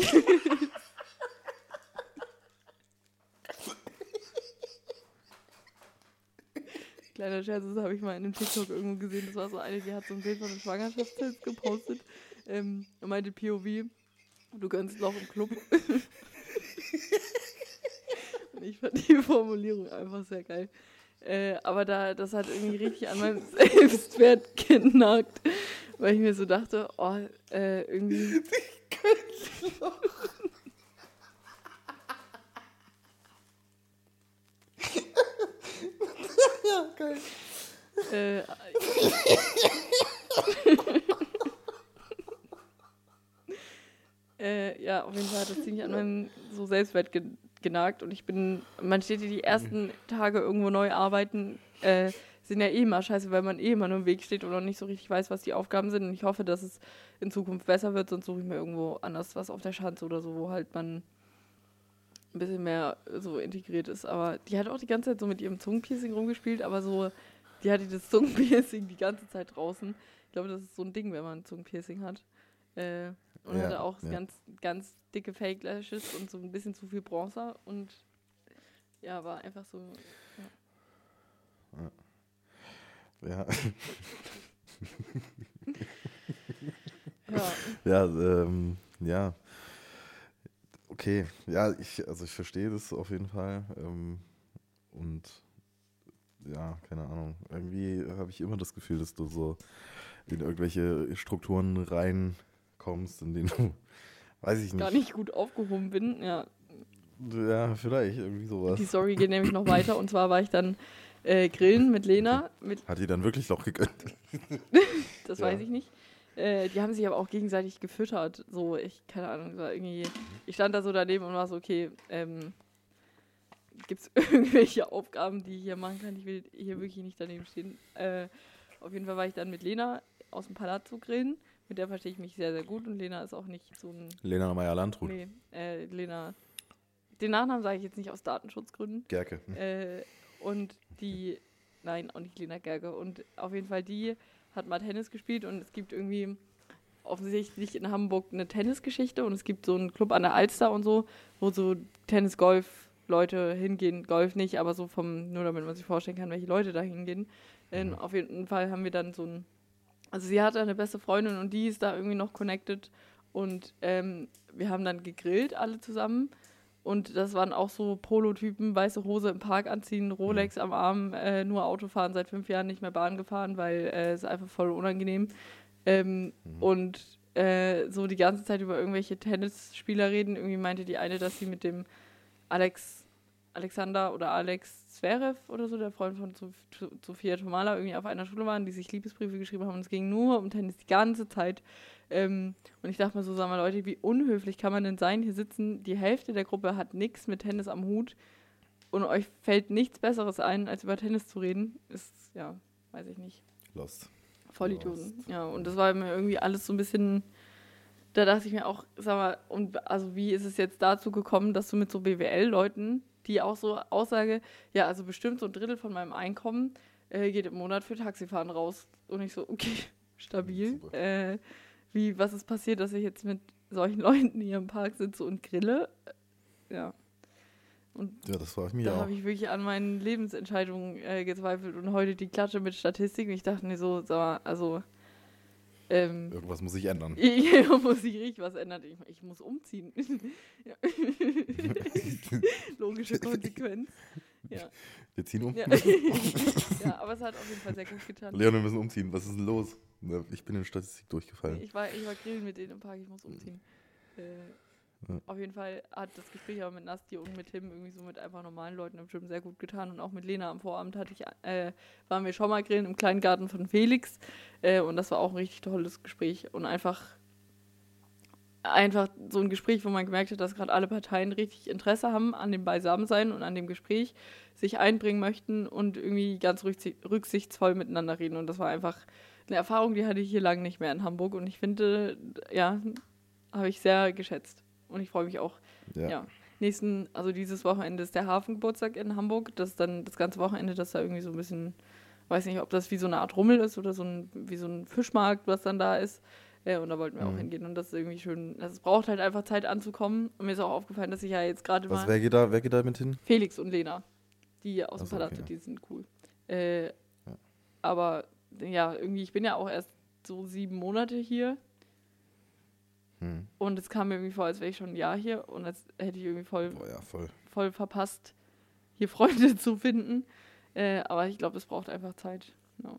kleiner Scherz, das habe ich mal in einem TikTok irgendwo gesehen, das war so eine, die hat so ein Bild von einem Schwangerschaftstest gepostet ähm, und meinte P O V, du gönnst Loch im Club. Und ich fand die Formulierung einfach sehr geil. Äh, aber da, das hat irgendwie richtig an meinem Selbstwert genagt, weil ich mir so dachte, oh, äh, irgendwie... Ja, geil. Äh, äh, ja, auf jeden Fall hat das ziemlich an meinem so Selbstwert ge genagt und ich bin, man steht hier die ersten Tage irgendwo neu arbeiten, äh, sind ja eh immer scheiße, weil man eh immer nur im Weg steht und noch nicht so richtig weiß, was die Aufgaben sind und ich hoffe, dass es in Zukunft besser wird, sonst suche ich mir irgendwo anders was auf der Schanze oder so, wo halt man ein bisschen mehr so integriert ist, aber die hat auch die ganze Zeit so mit ihrem Zungenpiercing rumgespielt, aber so, die hatte das Zungenpiercing die ganze Zeit draußen. Ich glaube, das ist so ein Ding, wenn man ein Zungenpiercing hat. Äh, und Ja, hatte auch ja. ganz, ganz dicke Fake Lashes und so ein bisschen zu viel Bronzer und ja, war einfach so. Ja, Ja, ja, ähm, ja. Okay, ja, ich, also ich verstehe das auf jeden Fall. Ähm, und ja, keine Ahnung. Irgendwie habe ich immer das Gefühl, dass du so in irgendwelche Strukturen reinkommst, in denen du, weiß ich gar nicht. nicht gut aufgehoben bin. Ja, Ja, vielleicht, irgendwie sowas. die Story geht nämlich noch weiter und zwar war ich dann äh, grillen mit Lena, mit Hat die dann wirklich Loch gegönnt? das Ja. weiß ich nicht. Äh, die haben sich aber auch gegenseitig gefüttert. So, ich, keine Ahnung, war irgendwie. Ich stand da so daneben und war so, okay, ähm, gibt es irgendwelche Aufgaben, die ich hier machen kann? Ich will hier wirklich nicht daneben stehen. Äh, auf jeden Fall war ich dann mit Lena aus dem Palazzo grillen. Mit der verstehe ich mich sehr, sehr gut und Lena ist auch nicht so ein. Lena Meyer-Landrut. Nee, äh, Lena. Den Nachnamen sage ich jetzt nicht aus Datenschutzgründen. Gerke. Äh, und die, nein, auch nicht Lena Gerke. Und auf jeden Fall die hat mal Tennis gespielt und es gibt irgendwie offensichtlich in Hamburg eine Tennisgeschichte und es gibt so einen Club an der Alster und so, wo so Tennis-Golf-Leute hingehen. Golf nicht, aber so vom, nur damit man sich vorstellen kann, welche Leute da hingehen. Ähm, auf jeden Fall haben wir dann so ein, also sie hatte eine beste Freundin und die ist da irgendwie noch connected und ähm, wir haben dann gegrillt alle zusammen. Und das waren auch so Polotypen, weiße Hose im Park anziehen, Rolex am Arm, äh, nur Auto fahren, seit fünf Jahren nicht mehr Bahn gefahren, weil äh, es ist einfach voll unangenehm. Ähm, Mhm. Und äh, so die ganze Zeit über irgendwelche Tennisspieler reden. Irgendwie meinte die eine, dass sie mit dem Alex, Alexander oder Alex Zverev oder so, der Freund von Sof- Sophia Tomala, irgendwie auf einer Schule waren, die sich Liebesbriefe geschrieben haben. Und es ging nur um Tennis die ganze Zeit. Ähm, und ich dachte mir so, sag mal Leute, wie unhöflich kann man denn sein? Hier sitzen, die Hälfte der Gruppe hat nichts mit Tennis am Hut und euch fällt nichts Besseres ein, als über Tennis zu reden. Ist, ja, weiß ich nicht. Lost. Vollidioten. Ja, und das war mir irgendwie alles so ein bisschen, da dachte ich mir auch, sag mal, und also wie ist es jetzt dazu gekommen, dass du mit so B W L-Leuten die auch so Aussage, ja, also bestimmt so ein Drittel von meinem Einkommen äh, geht im Monat für Taxifahren raus. Und ich so, okay, stabil. Äh, wie, was ist passiert, dass ich jetzt mit solchen Leuten hier im Park sitze und grille? Ja. Und ja, das frage ich mich da auch. habe ich wirklich an meinen Lebensentscheidungen äh, gezweifelt und heute die Klatsche mit Statistik. Und ich dachte mir so, sag mal, also ähm, Irgendwas muss sich ändern. ich, muss ich richtig was ändern. Ich, ich muss umziehen. Ja. Logische Konsequenz. Ja. Wir ziehen um. Ja. Ja, aber es hat auf jeden Fall sehr gut getan. Leon, wir müssen umziehen. Was ist denn los? Ich bin in Statistik durchgefallen. Ich war, ich war grillen mit denen im Park, ich muss umziehen. Äh, Ja. Auf jeden Fall hat das Gespräch aber mit Nasti und mit Tim irgendwie so mit einfach normalen Leuten im Gym sehr gut getan. Und auch mit Lena am Vorabend hatte ich, äh, waren wir schon mal grillen im kleinen Garten von Felix. Äh, und das war auch ein richtig tolles Gespräch. Und einfach, einfach so ein Gespräch, wo man gemerkt hat, dass gerade alle Parteien richtig Interesse haben an dem Beisammensein und an dem Gespräch, sich einbringen möchten und irgendwie ganz rücksichtsvoll miteinander reden. Und das war einfach eine Erfahrung, die hatte ich hier lange nicht mehr in Hamburg. Und ich finde, ja, habe ich sehr geschätzt. Und ich freue mich auch. Ja. Ja. Nächsten, also dieses Wochenende ist der Hafengeburtstag in Hamburg. Das ist dann das ganze Wochenende, das da irgendwie so ein bisschen, weiß nicht, ob das wie so eine Art Rummel ist oder so ein, wie so ein Fischmarkt, was dann da ist. Ja, und da wollten wir Mhm. auch hingehen. Und das ist irgendwie schön. Also es braucht halt einfach Zeit anzukommen. Und mir ist auch aufgefallen, dass ich ja jetzt gerade Was, mal wer geht da, wer geht da mit hin? Felix und Lena, die aus Ach dem so, Palazzo, okay. die sind cool. Äh, Ja. Aber ja, irgendwie, ich bin ja auch erst so sieben Monate hier. Hm. Und es kam mir irgendwie vor, als wäre ich schon ein Jahr hier und als hätte ich irgendwie voll, Boah, ja, voll. voll verpasst, hier Freunde zu finden. Äh, aber ich glaube, es braucht einfach Zeit. Ja.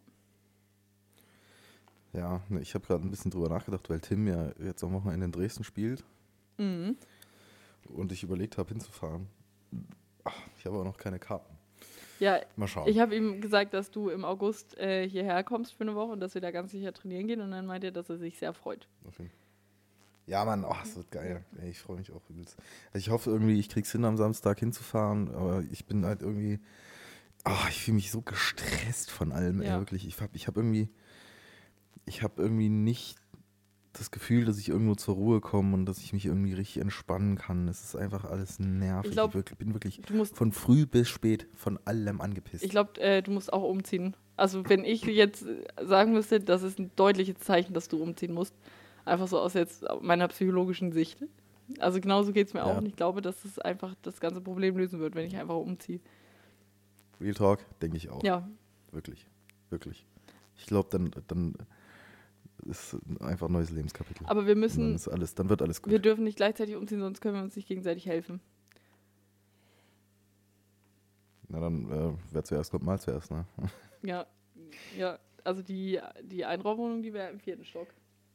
Ja, ne, ich habe gerade ein bisschen drüber nachgedacht, weil Tim ja jetzt am Wochenende in Dresden spielt Mhm. und ich überlegt habe, hinzufahren. Ach, ich habe aber noch keine Karten. Ja, Mal schauen. ich habe ihm gesagt, dass du im August äh, hierher kommst für eine Woche und dass wir da ganz sicher trainieren gehen. Und dann meint er, dass er sich sehr freut. Okay. Ja, Mann, oh, es wird geil. Ey, ich freue mich auch übelst. Also ich hoffe irgendwie, ich krieg's hin, am Samstag hinzufahren, aber ich bin halt irgendwie, oh, ich fühle mich so gestresst von allem, Ja. ey, wirklich. Ich habe ich hab irgendwie, ich habe irgendwie nicht das Gefühl, dass ich irgendwo zur Ruhe komme und dass ich mich irgendwie richtig entspannen kann. Es ist einfach alles nervig. Ich glaub, ich wirklich, bin wirklich Du musst, von früh bis spät von allem angepisst. ich glaube, äh, du musst auch umziehen. Also wenn ich jetzt äh, sagen müsste, das ist ein deutliches Zeichen, dass du umziehen musst. Einfach so aus jetzt meiner psychologischen Sicht. Also genauso geht es mir Ja. auch. Und ich glaube, dass es einfach das ganze Problem lösen wird, wenn ich einfach umziehe. Real Talk, denke ich auch. Ja, Wirklich, wirklich. Ich glaube, dann, dann ist einfach ein neues Lebenskapitel. aber wir Und dann müssen, ist alles, dann wird alles gut. wir dürfen nicht gleichzeitig umziehen, sonst können wir uns nicht gegenseitig helfen. Na dann, äh, wer zuerst kommt, mal zuerst, ne? Ja, ja. Also die, die Einraumwohnung, die wäre im vierten Stock.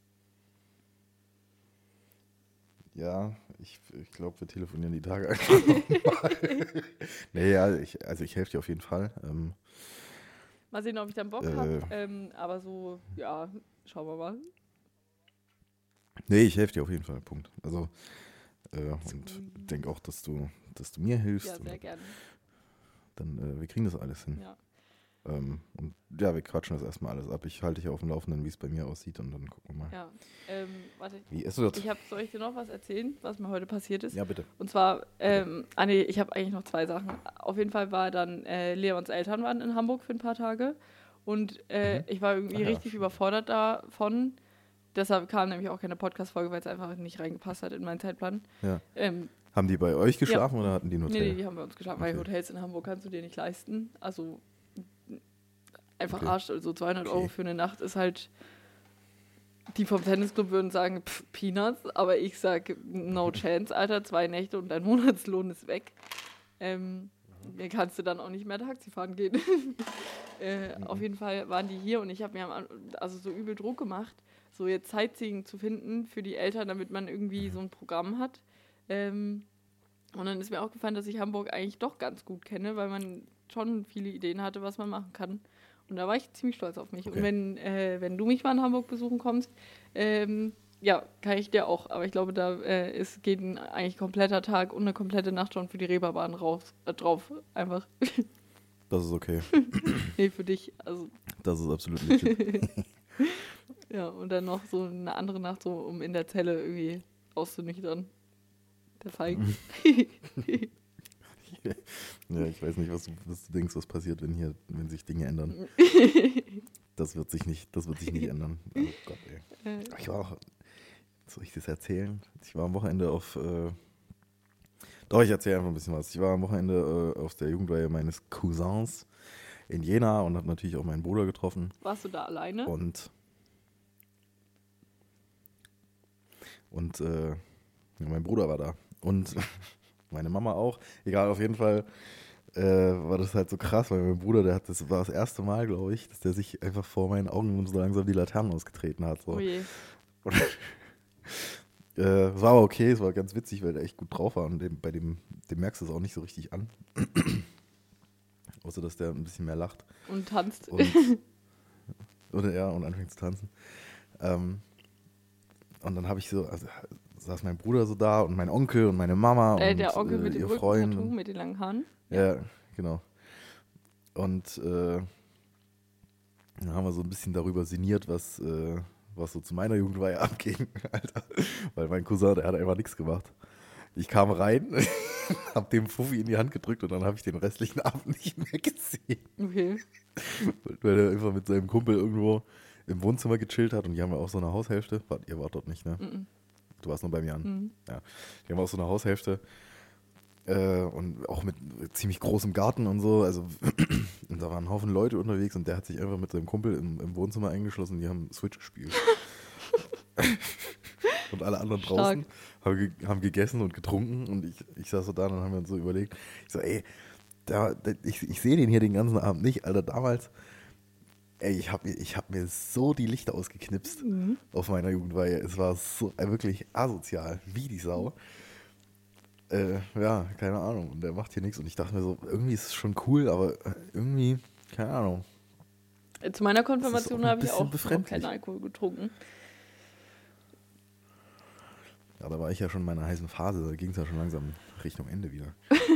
Ja, ich, ich glaube, wir telefonieren die Tage einfach nochmal. Nee, ja, ich, also ich helfe dir auf jeden Fall. Ähm, Mal sehen, ob ich dann Bock Äh. habe. Ähm, aber so, ja, schauen wir mal. nee, ich helfe dir auf jeden Fall, Punkt. Also, äh, und denke auch, dass du, dass du mir hilfst. Ja, sehr und gerne. dann, äh, wir kriegen das alles hin. Ja. Ähm, und ja, wir quatschen das erstmal alles ab. Ich halte dich auf dem Laufenden, wie es bei mir aussieht und dann gucken wir mal. Ja. Ähm, warte, Wie ist das? ich hab, soll ich dir noch was erzählen, was mir heute passiert ist? Ja, bitte. Und zwar, ähm, ah nee, ich habe eigentlich noch zwei Sachen. Auf jeden Fall war dann, äh, Leons Eltern waren in Hamburg für ein paar Tage und äh, Mhm. ich war irgendwie Ach ja, richtig stimmt. überfordert davon. Deshalb kam nämlich auch keine Podcast-Folge, weil es einfach nicht reingepasst hat in meinen Zeitplan. Ja. Ähm, Haben die bei euch geschlafen oder hatten die ein nee, Hotel? nee, die haben bei uns geschlafen, weil Okay. Hotels in Hamburg kannst du dir nicht leisten. Also einfach Okay. Arsch, also zweihundert Okay. Euro für eine Nacht ist halt, die vom Tennisclub würden sagen, pff, Peanuts, aber ich sag, no chance, Alter, zwei Nächte und dein Monatslohn ist weg. Ähm, dann kannst du dann auch nicht mehr Taxi fahren gehen. äh, Mhm. Auf jeden Fall waren die hier und ich habe mir am An- also so übel Druck gemacht, so jetzt Sightseeing zu finden für die Eltern, damit man irgendwie so ein Programm hat. Ähm, und dann ist mir aufgefallen, dass ich Hamburg eigentlich doch ganz gut kenne, weil man schon viele Ideen hatte, was man machen kann. Und da war ich ziemlich stolz auf mich. Okay. Und wenn, äh, wenn du mich mal in Hamburg besuchen kommst, ähm, ja, kann ich dir auch. Aber ich glaube, da äh, ist, geht ein eigentlich kompletter Tag und eine komplette Nacht schon für die Reeperbahn raus, äh, drauf. Einfach. Das ist okay. Nee, für dich. Also, Das ist absolut legit. ja, und dann noch so eine andere Nacht, so um in der Zelle irgendwie auszunüchtern. Der Feigen. Ja, ich weiß nicht, was du, was du denkst, was passiert, wenn hier, wenn sich Dinge ändern. Das wird sich nicht, das wird sich nicht ändern. Oh Gott, ey. Ich war auch, soll ich das erzählen? Ich war am Wochenende auf, äh, doch, ich erzähle einfach ein bisschen was. Ich war am Wochenende äh, auf der Jugendweihe meines Cousins in Jena und habe natürlich auch meinen Bruder getroffen. Warst du da alleine? Und, und äh, ja, mein Bruder war da. Und meine Mama auch. Egal, auf jeden Fall äh, war das halt so krass, weil mein Bruder, der hat, das war das erste Mal, glaube ich, dass der sich einfach vor meinen Augen so langsam die Laternen ausgetreten hat. So. Oh je. Und, äh, es war aber okay, es war ganz witzig, weil der echt gut drauf war und dem, bei dem, dem merkst du es auch nicht so richtig an. Außer, dass der ein bisschen mehr lacht. Und tanzt. Und, oder ja, und anfängt zu tanzen. Ähm, und dann habe ich so, also saß mein Bruder so da und mein Onkel und meine Mama äh, und der Onkel äh, mit dem ihr Freund. Rückentattoo mit den langen Haaren. Ja, genau. Und äh, dann haben wir so ein bisschen darüber sinniert, was, äh, was so zu meiner Jugendweihe abging, Alter. Weil mein Cousin, der hat einfach nichts gemacht. Ich kam rein, hab dem Fuffi in die Hand gedrückt und dann habe ich den restlichen Abend nicht mehr gesehen. Okay. Weil er einfach mit seinem Kumpel irgendwo im Wohnzimmer gechillt hat und die haben ja auch so eine Haushälfte. Wart, ihr wart dort nicht, ne? Mm-mm. Du warst nur beim Jan. Mhm. Ja. Die haben auch so eine Haushälfte äh, und auch mit ziemlich großem Garten und so. Also und da waren ein Haufen Leute unterwegs und der hat sich einfach mit seinem Kumpel im, im Wohnzimmer eingeschlossen und die haben Switch gespielt. Und alle anderen draußen haben, ge haben gegessen und getrunken und ich, ich saß so da und haben wir uns so überlegt, ich so, ey, da, da, ich, ich sehe den hier den ganzen Abend nicht, Alter, damals, ey, ich habe ich hab mir so die Lichter ausgeknipst Mhm. auf meiner Jugendweihe, es war so äh, wirklich asozial, wie die Sau. Äh, ja, keine Ahnung, und der macht hier nichts und ich dachte mir so, irgendwie ist es schon cool, aber irgendwie, keine Ahnung. Zu meiner Das ist auch Konfirmation ein habe ich bisschen auch noch befremdlich. keinen Alkohol getrunken. Ja, da war ich ja schon in meiner heißen Phase, da ging es ja schon langsam Richtung Ende wieder.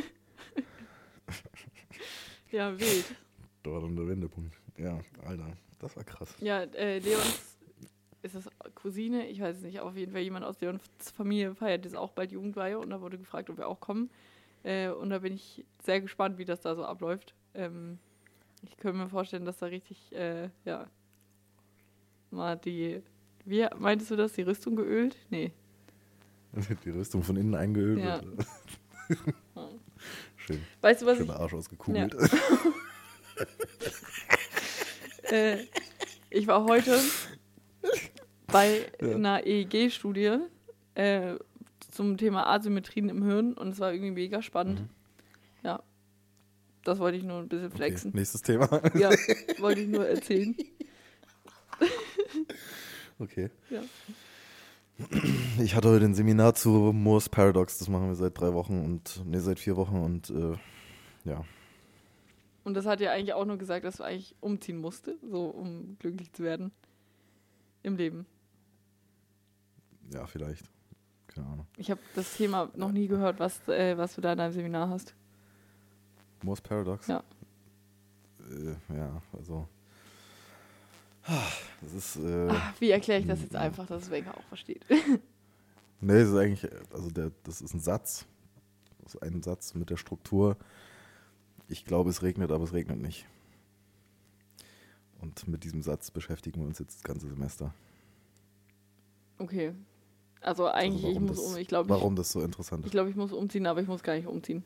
Ja, wild. Da war dann der Wendepunkt. Ja, Alter, das war krass. Ja, äh, Leons, ist das Cousine? Ich weiß es nicht. Auf jeden Fall jemand aus Leons Familie feiert jetzt auch bald Jugendweihe und da wurde gefragt, ob wir auch kommen. Äh, und da bin ich sehr gespannt, wie das da so abläuft. Ähm, ich könnte mir vorstellen, dass da richtig, äh, ja, mal die, wie meintest du das, die Rüstung geölt? Nee. Die Rüstung von innen eingeölt Ja. wird. Schön. Weißt du, was Schöner ich, Arsch ausgekugelt. äh, ich war heute bei Ja. einer E E G-Studie äh, zum Thema Asymmetrien im Hirn und es war irgendwie mega spannend. Mhm. Ja, das wollte ich nur ein bisschen Okay, flexen. nächstes Thema. Ja, wollte ich nur erzählen. Okay. Ja. Ich hatte heute ein Seminar zu Moore's Paradox, das machen wir seit drei Wochen und, ne, seit vier Wochen und, äh, ja. Und das hat ja eigentlich auch nur gesagt, dass du eigentlich umziehen musste, so um glücklich zu werden im Leben. Ja, vielleicht. Keine Ahnung. Ich habe das Thema noch nie gehört, was, äh, was du da in deinem Seminar hast. Moore's Paradox? Ja. Äh, ja, also. Das ist, äh, Ach, wie erkläre ich das jetzt einfach, dass Svenka auch versteht? ne, das ist eigentlich, also der, das ist ein Satz. Das ist ein Satz mit der Struktur. Ich glaube, es regnet, aber es regnet nicht. Und mit diesem Satz beschäftigen wir uns jetzt das ganze Semester. Okay. Also eigentlich, Also ich warum muss das, um, ich glaube, warum ich, das so interessant ich ist. glaube, ich muss umziehen, aber ich muss gar nicht umziehen.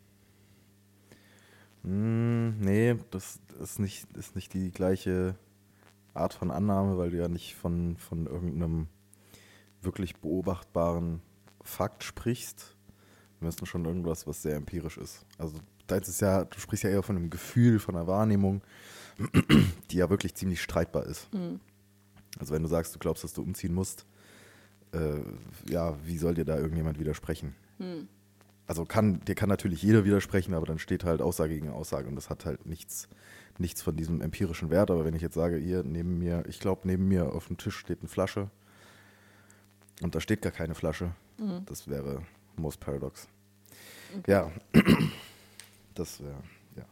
Hm, nee, das ist nicht, ist nicht die gleiche Art von Annahme, weil du ja nicht von, von irgendeinem wirklich beobachtbaren Fakt sprichst. Wir müssen schon irgendwas, was sehr empirisch ist. Also deins ist ja, du sprichst ja eher von einem Gefühl, von einer Wahrnehmung, die ja wirklich ziemlich streitbar ist. Mhm. Also wenn du sagst, du glaubst, dass du umziehen musst, äh, ja, wie soll dir da irgendjemand widersprechen? Mhm. Also kann, dir kann natürlich jeder widersprechen, aber dann steht halt Aussage gegen Aussage und das hat halt nichts, nichts von diesem empirischen Wert. Aber wenn ich jetzt sage, hier neben mir, ich glaube, neben mir auf dem Tisch steht eine Flasche und da steht gar keine Flasche, Mhm. das wäre Moore's Paradox. Okay. Ja, das wäre, ja.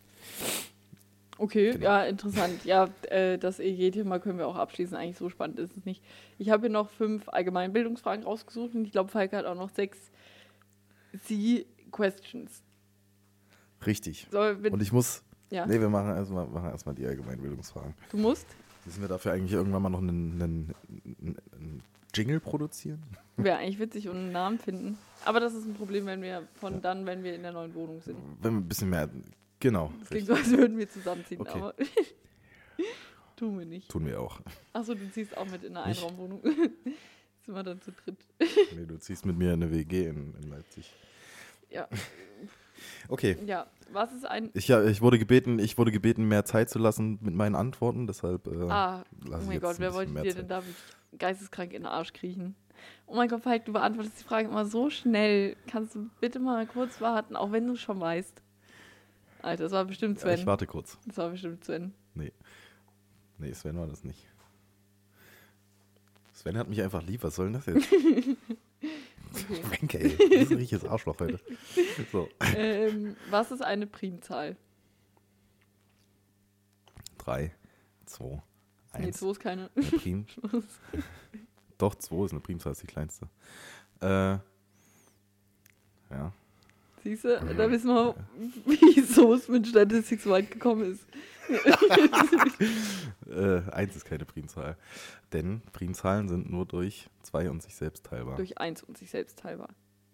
Okay, Genau. ja, interessant. Ja, äh, das E E G-Thema können wir auch abschließen. Eigentlich so spannend ist es nicht. Ich habe hier noch fünf Allgemeinbildungsfragen rausgesucht und ich glaube, Falke hat auch noch sechs Sie-Questions. Richtig. Soll, wenn, Und ich muss, ja. nee, wir machen erstmal machen erstmal die Allgemeinbildungsfragen. Du musst? Müssen wir dafür eigentlich irgendwann mal noch einen, einen, einen Jingle produzieren? Wäre eigentlich witzig und einen Namen finden. Aber das ist ein Problem, wenn wir von ja. dann, wenn wir in der neuen Wohnung sind. Wenn wir ein bisschen mehr, genau. Das klingt so, als würden wir zusammenziehen, okay. aber tun wir nicht. Tun wir auch. Achso, du ziehst auch mit in eine ich? Einraumwohnung. Sind wir dann zu dritt. Nee, du ziehst mit mir in eine W G in, in Leipzig. Ja. Okay. Ja, was ist ein... Ich, ja, ich, wurde gebeten, ich wurde gebeten, mehr Zeit zu lassen mit meinen Antworten, deshalb äh, Ah, lasse oh ich mein jetzt Gott, ein wer bisschen wollte mehr dir Zeit. denn da geisteskrank in den Arsch kriechen? Oh mein Gott, Falk, du beantwortest die Frage immer so schnell. Kannst du bitte mal kurz warten, auch wenn du es schon weißt? Alter, das war bestimmt Sven. Ja, ich warte kurz. Das war bestimmt Sven. Nee. Nee, Sven war das nicht. Sven hat mich einfach lieb, was soll denn das jetzt? Okay. Frank, ey, das ist ein richtiges Arschloch heute. So. Ähm, was ist eine Primzahl? Drei, zwei, Nee, eins. zwei ist keine. Eine Prim. Doch, zwei ist eine Primzahl, ist die kleinste. Äh, ja. Siehst du, da wissen wir, wieso es mit Statistik so weit gekommen ist. äh, eins ist keine Primzahl. Denn Primzahlen sind nur durch zwei und sich selbst teilbar. Durch eins und sich selbst teilbar.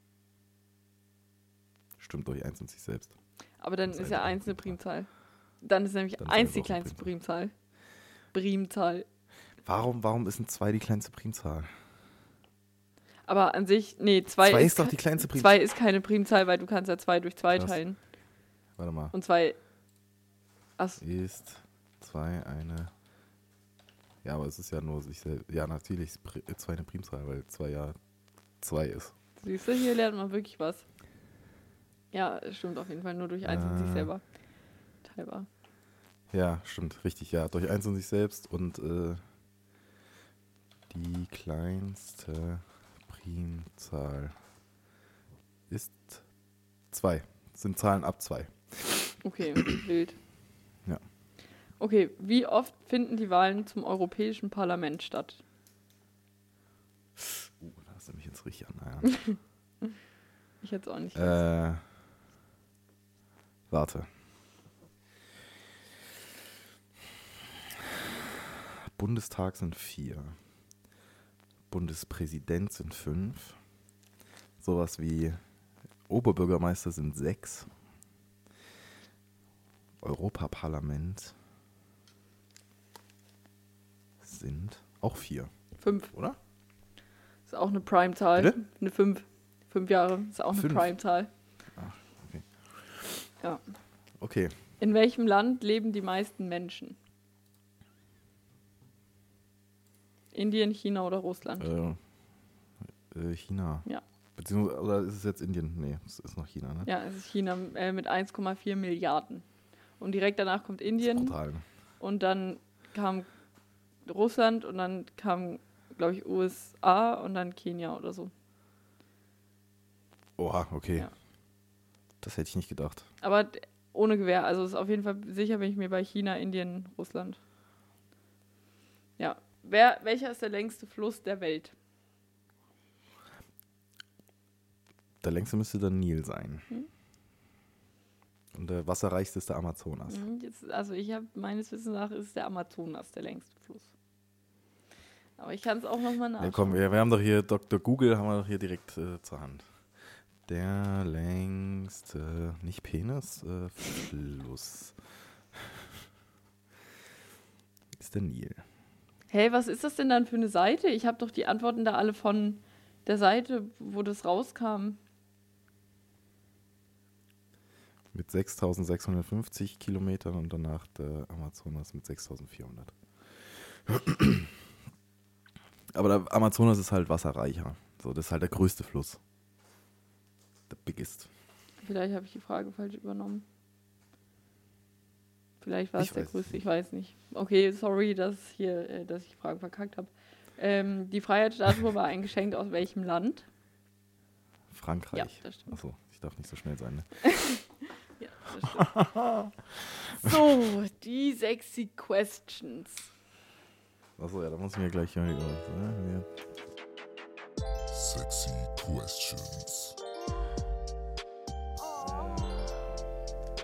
Stimmt, durch eins und sich selbst. Aber dann Das ist ist ja eine eins eine Primzahl. Dann ist nämlich Dann ist eins eins die auch eine kleinste Primzahl. Primzahl. Warum, warum ist ein zwei die kleinste Primzahl? Aber an sich, nee, zwei, zwei ist, ist doch die kleinste Primzahl. zwei ist keine Primzahl, weil du kannst ja zwei durch zwei Krass. teilen. Warte mal. Und zwei Ach, Ist zwei eine... Ja, aber es ist ja nur sich selbst... Ja, natürlich ist zwei eine Primzahl, weil zwei ja zwei ist. siehst du, hier lernt man wirklich was. Ja, es stimmt auf jeden Fall, nur durch eins und sich Äh. selber teilbar. Ja, stimmt, richtig, ja. Durch eins und sich selbst und äh, die kleinste Primzahl ist zwei. Das sind Zahlen ab zwei. Okay, wild. Ja. Okay, wie oft finden die Wahlen zum Europäischen Parlament statt? Uh, da hast du mich jetzt richtig an. Ich hätte es auch nicht. Äh, warte. Bundestag sind vier. Bundespräsident sind fünf. Sowas wie Oberbürgermeister sind sechs. Europaparlament sind auch vier, Fünf. oder? Ist auch eine Prime-Zahl. Bitte? Eine fünf. Fünf Jahre. Ist auch eine Fünf. Prime-Zahl. Ach, okay. Ja. Okay. In welchem Land leben die meisten Menschen? Indien, China oder Russland? Äh, äh, China. Ja. Beziehungsweise, oder ist es jetzt Indien? Nee, es ist noch China, ne? Ja, es ist China äh, mit eins Komma vier Milliarden. Und direkt danach kommt Das ist Indien. brutal, ne? Und dann kam Russland und dann kam, glaube ich, U S A und dann Kenia oder so. Oha, okay. Ja. Das hätte ich nicht gedacht. Aber d- ohne Gewehr. Also ist auf jeden Fall sicher, bin ich mir bei China, Indien, Russland. Ja. Wer, welcher ist der längste Fluss der Welt? Der längste müsste der Nil sein. Hm? Und der wasserreichste ist der Amazonas. Mhm, Jetzt, also ich habe, meines Wissens nach ist der Amazonas der längste Fluss. Aber ich kann es auch nochmal nachschauen. Ja, komm, wir, wir haben doch hier Doktor Google, haben wir doch hier direkt äh, zur Hand. Der längste, nicht Penis, äh, Fluss ist der Nil. Hey, was ist das denn dann für eine Seite? Ich habe doch die Antworten da alle von der Seite, wo das rauskam. Mit sechstausendsechshundertfünfzig Kilometern und danach der Amazonas mit sechstausendvierhundert. Aber der Amazonas ist halt wasserreicher. So, das ist halt der größte Fluss. Der biggest. Vielleicht habe ich die Frage falsch übernommen. Vielleicht war es Ich der weiß größte, ich weiß nicht. Okay, sorry, dass, hier, äh, dass ich die Frage verkackt habe. Ähm, die Freiheitsstatue war ein Geschenk aus welchem Land? Frankreich. Ja, das stimmt. Achso, ich darf nicht so schnell sein. Ne? Ja, das stimmt. So, die sexy Questions. Achso, ja, da muss ich mir gleich hier. Ja. Sexy questions.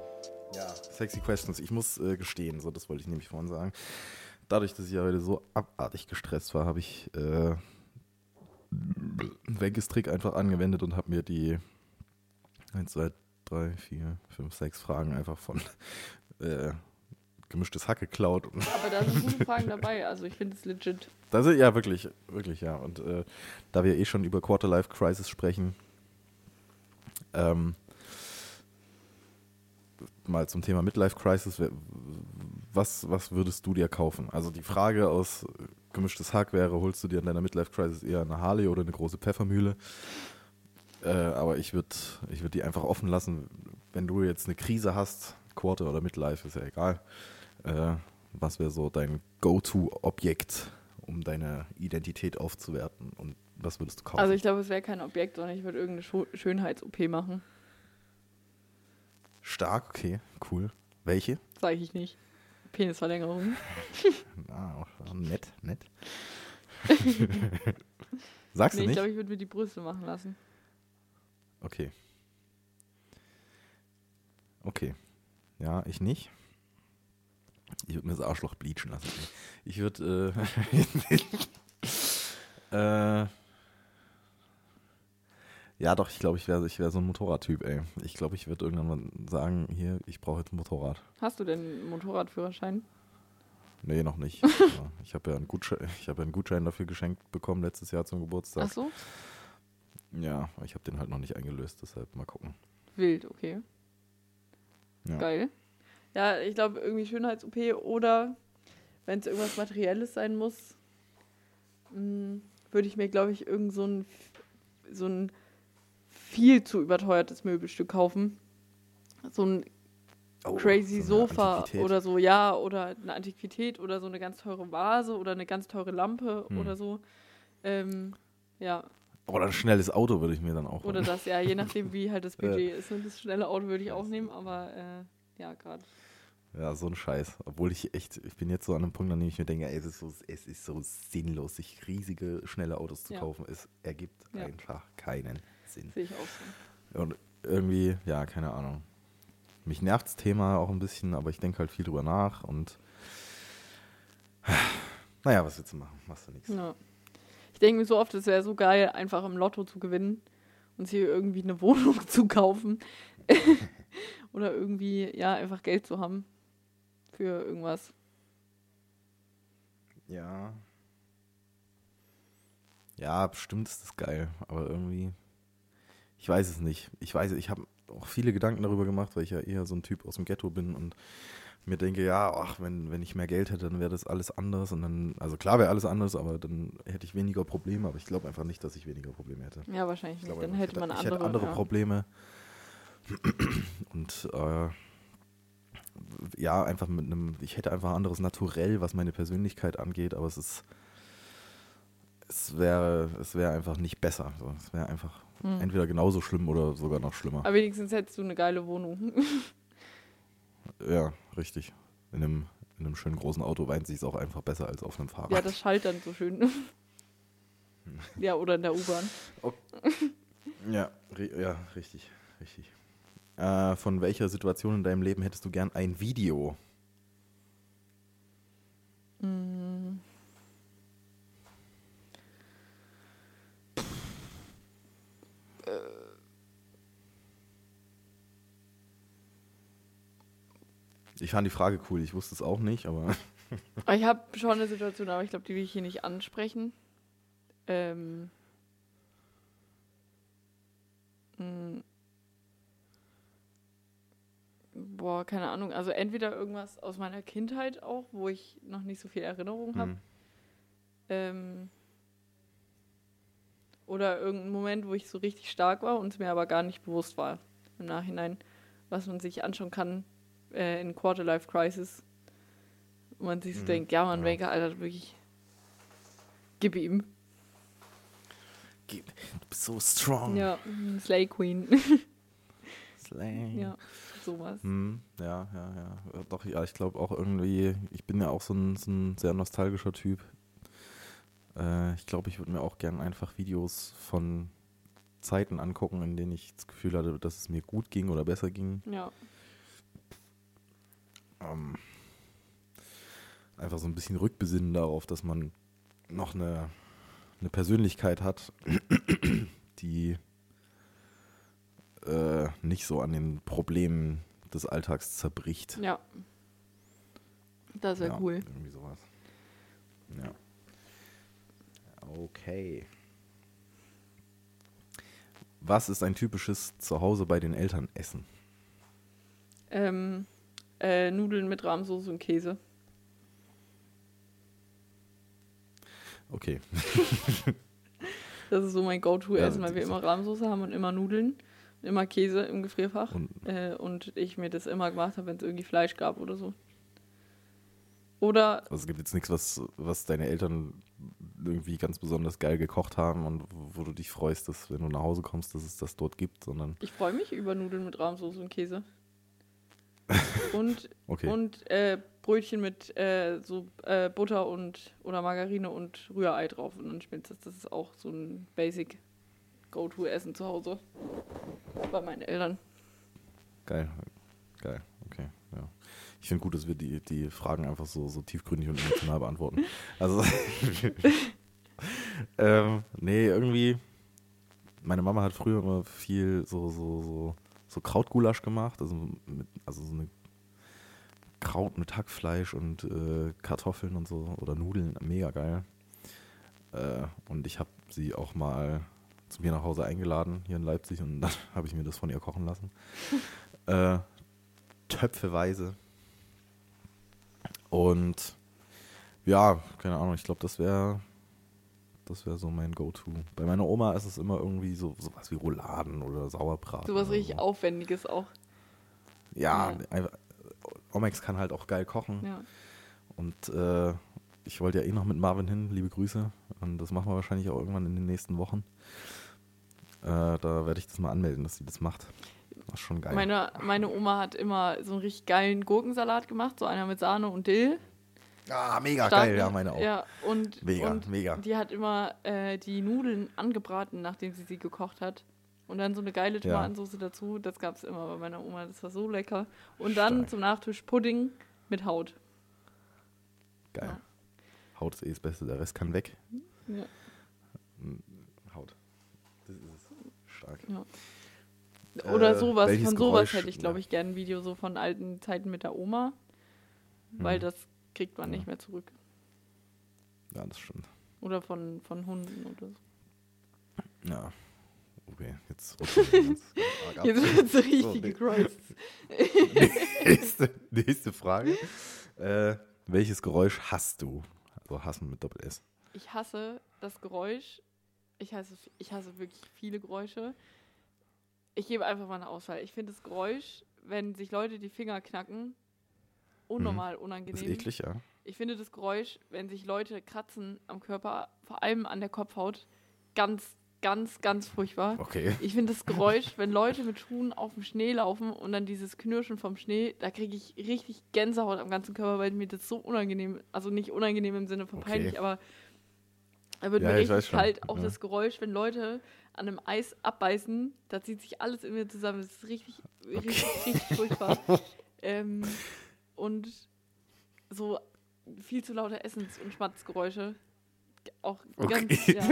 sexy questions. Ich muss äh, gestehen, so das wollte ich nämlich vorhin sagen. Dadurch, dass ich ja heute so abartig gestresst war, habe ich äh, einen Vegas-Trick einfach angewendet und habe mir die eins, zwei, drei, vier, fünf, sechs Fragen einfach von äh, gemischtes Hack geklaut. Aber da sind gute Fragen dabei, also ich finde es legit. Das ist, ja, wirklich, wirklich, ja. Und äh, da wir eh schon über Quarter-Life-Crisis sprechen, ähm, mal zum Thema Midlife-Crisis, was, was würdest du dir kaufen? Also die Frage aus gemischtes Hack wäre, holst du dir in deiner Midlife-Crisis eher eine Harley oder eine große Pfeffermühle? Äh, aber ich würde ich würd die einfach offen lassen, wenn du jetzt eine Krise hast, Quarter oder Midlife, ist ja egal, äh, was wäre so dein Go-To-Objekt, um deine Identität aufzuwerten, und was würdest du kaufen? Also ich glaube, es wäre kein Objekt, sondern ich würde irgendeine Scho- Schönheits-O P machen. Stark, okay, cool. Welche? Sage ich nicht. Penisverlängerung. Ah, nett, nett. Sagst Nee, du ich nicht? glaube, ich würde mir die Brüste machen lassen. Okay. Okay. Ja, ich nicht. Ich würde mir das Arschloch bleachen lassen. Ich würde äh, äh, ja doch, ich glaube, ich wäre ich wär so ein Motorradtyp, ey. Ich glaube, ich würde irgendwann mal sagen, hier, ich brauche jetzt ein Motorrad. Hast du denn einen Motorradführerschein? Nee, noch nicht. Ja, ich habe ja einen Gutschein, ich habe ja einen Gutschein dafür geschenkt bekommen letztes Jahr zum Geburtstag. Ach so? Ja, ich habe den halt noch nicht eingelöst, deshalb mal gucken. Wild, okay. Ja. Geil. Ja, ich glaube, irgendwie Schönheits-O P oder wenn es irgendwas Materielles sein muss, mh, würde ich mir, glaube ich, irgend so ein, so ein viel zu überteuertes Möbelstück kaufen. So ein Oh, crazy so eine Sofa Antiquität. oder so, ja, oder eine Antiquität oder so eine ganz teure Vase oder eine ganz teure Lampe Hm. oder so. Ähm, ja, Oder ein schnelles Auto würde ich mir dann auch oder holen. das, ja, je nachdem, wie halt das Budget ist. Und das schnelle Auto würde ich auch nehmen, aber äh, ja, gerade. Ja, so ein Scheiß. Obwohl ich echt, ich bin jetzt so an einem Punkt, an dem ich mir denke, ey, es ist so, es ist so sinnlos, sich riesige, schnelle Autos zu Ja. kaufen. Es ergibt Ja. einfach keinen Sinn. Sehe ich auch so. Und irgendwie, ja, keine Ahnung. Mich nervt das Thema auch ein bisschen, aber ich denke halt viel drüber nach und naja, was willst du machen? Machst du nichts. Ja. Ich denke mir so oft, es wäre so geil, einfach im Lotto zu gewinnen und sich irgendwie eine Wohnung zu kaufen. Oder irgendwie, ja, einfach Geld zu haben für irgendwas. Ja. Ja, bestimmt ist das geil, aber irgendwie, ich weiß es nicht. Ich weiß, ich habe auch viele Gedanken darüber gemacht, weil ich ja eher so ein Typ aus dem Ghetto bin und mir denke, ja, ach, wenn, wenn ich mehr Geld hätte, dann wäre das alles anders und dann, also klar wäre alles anders, aber dann hätte ich weniger Probleme, aber ich glaube einfach nicht, dass ich weniger Probleme hätte. Ja, wahrscheinlich Ich nicht. glaube Dann einfach, hätte ich man ich andere, hätte andere ja. Probleme und äh, ja, einfach mit einem, ich hätte einfach ein anderes Naturell, was meine Persönlichkeit angeht, aber es ist, es wäre, es wäre einfach nicht besser. So, es wäre einfach Hm. entweder genauso schlimm oder sogar noch schlimmer. Aber wenigstens hättest du eine geile Wohnung. Ja, richtig. In einem, in einem schönen großen Auto weint sich es auch einfach besser als auf einem Fahrrad. Ja, das schallt dann so schön. Ja, oder in der U-Bahn. Ja, ri- ja, richtig, richtig. Äh, von welcher Situation in deinem Leben hättest du gern ein Video? Mm. Ich fand die Frage cool, ich wusste es auch nicht, aber Ich habe schon eine Situation, aber ich glaube, die will ich hier nicht ansprechen. Ähm. mh. Boah, keine Ahnung. Also entweder irgendwas aus meiner Kindheit auch, wo ich noch nicht so viel Erinnerung habe. hm, Ähm, oder irgendein Moment, wo ich so richtig stark war und es mir aber gar nicht bewusst war im Nachhinein, was man sich anschauen kann äh, in Quarter-Life Crisis. Und man sich so Mhm. denkt, ja, man, Ja. Wenke, Alter, wirklich, gib ihm. du bist so strong. Ja, mm, Slay Queen. Slay. Ja, sowas. Hm, ja, ja, ja. Äh, Doch, ja, ich glaube auch irgendwie, ich bin ja auch so ein, so ein sehr nostalgischer Typ. Äh, ich glaube, ich würde mir auch gern einfach Videos von Zeiten angucken, in denen ich das Gefühl hatte, dass es mir gut ging oder besser ging. Ja, ähm, einfach so ein bisschen rückbesinnen darauf, dass man noch eine, eine Persönlichkeit hat, die äh, nicht so an den Problemen des Alltags zerbricht. Ja. Das wäre Ja, cool. irgendwie sowas. Ja. Okay. Was ist ein typisches Zuhause bei den Eltern Essen? Ähm, äh, Nudeln mit Rahmsoße und Käse. Okay. Das ist so mein Go-To-Essen, Ja, weil wir das- immer Rahmsoße haben und immer Nudeln. Immer Käse im Gefrierfach. Und Äh, und ich mir das immer gemacht habe, wenn es irgendwie Fleisch gab oder so. Oder, also es gibt jetzt nichts, was, was deine Eltern irgendwie ganz besonders geil gekocht haben und wo, wo du dich freust, dass wenn du nach Hause kommst, dass es das dort gibt, sondern ich freue mich über Nudeln mit Rahmsoße und Käse. Und, okay. und äh, Brötchen mit äh, so äh, Butter und oder Margarine und Rührei drauf. Und dann schmilzt das. Das ist auch so ein Basic Go-To-Essen zu Hause. Bei meinen Eltern. Geil. Geil. Okay. Ja. Ich finde gut, dass wir die, die Fragen einfach so, so tiefgründig und emotional beantworten. Also, ähm, nee, irgendwie, meine Mama hat früher immer viel so, so, so, so Krautgulasch gemacht, also, mit, also so eine Kraut mit Hackfleisch und äh, Kartoffeln und so oder Nudeln, mega geil. Äh, und ich habe sie auch mal zu mir nach Hause eingeladen, hier in Leipzig, und dann habe ich mir das von ihr kochen lassen. äh, töpfeweise. Und ja, keine Ahnung, ich glaube, das wäre das wäre so mein Go-To. Bei meiner Oma ist es immer irgendwie so sowas wie Rouladen oder Sauerbraten. Sowas oder richtig so. Aufwendiges auch. Ja, Ja. einfach, Omex kann halt auch geil kochen. Ja. Und äh, ich wollte ja eh noch mit Marvin hin, liebe Grüße. Und das machen wir wahrscheinlich auch irgendwann in den nächsten Wochen. Äh, da werde ich das mal anmelden, dass sie das macht. Das ist schon geil. Meine, meine Oma hat immer so einen richtig geilen Gurkensalat gemacht, so einer mit Sahne und Dill. Ah, mega Stark, geil, ja, meine auch. Ja, und, Mega, und mega. die hat immer äh, die Nudeln angebraten, nachdem sie sie gekocht hat. Und dann so eine geile Ja. Tomatensauce dazu. Das gab es immer bei meiner Oma. Das war so lecker. Und dann Stark. zum Nachtisch Pudding mit Haut. Geil. Ja. Haut ist eh das Beste, der Rest kann weg. Ja. Haut. Das ist es. Stark. Ja. Oder Äh, sowas, welches von sowas Geräusch- hätte ich, glaube ja. ich, gerne ein Video so von alten Zeiten mit der Oma. Weil Hm. das kriegt man Ja. nicht mehr zurück. Ja, das stimmt. Oder von, von Hunden oder so. Ja. Okay, jetzt rutschen wir ganz, ganz arg ab. Jetzt wird es richtig So, nee. gekreuzt. nächste, nächste Frage. Äh, welches Geräusch hast du? Also hassen mit Doppel-S. Ich hasse das Geräusch. Ich hasse, ich hasse wirklich viele Geräusche. Ich gebe einfach mal eine Auswahl. Ich finde das Geräusch, wenn sich Leute die Finger knacken, unnormal Das unangenehm. ist eklig, ja. Ich finde das Geräusch, wenn sich Leute kratzen am Körper, vor allem an der Kopfhaut, ganz, ganz, ganz furchtbar. Okay. Ich finde das Geräusch, wenn Leute mit Schuhen auf dem Schnee laufen und dann dieses Knirschen vom Schnee, da kriege ich richtig Gänsehaut am ganzen Körper, weil mir das so unangenehm, also nicht unangenehm im Sinne von Okay. peinlich, aber da wird Ja, mir ich weiß richtig schon. kalt. Auch Ja. das Geräusch, wenn Leute an einem Eis abbeißen, da zieht sich alles in mir zusammen. Das ist richtig, richtig, richtig furchtbar. Ähm, und so viel zu laute Essens- und Schmatzgeräusche. Auch Okay. ganz, ja.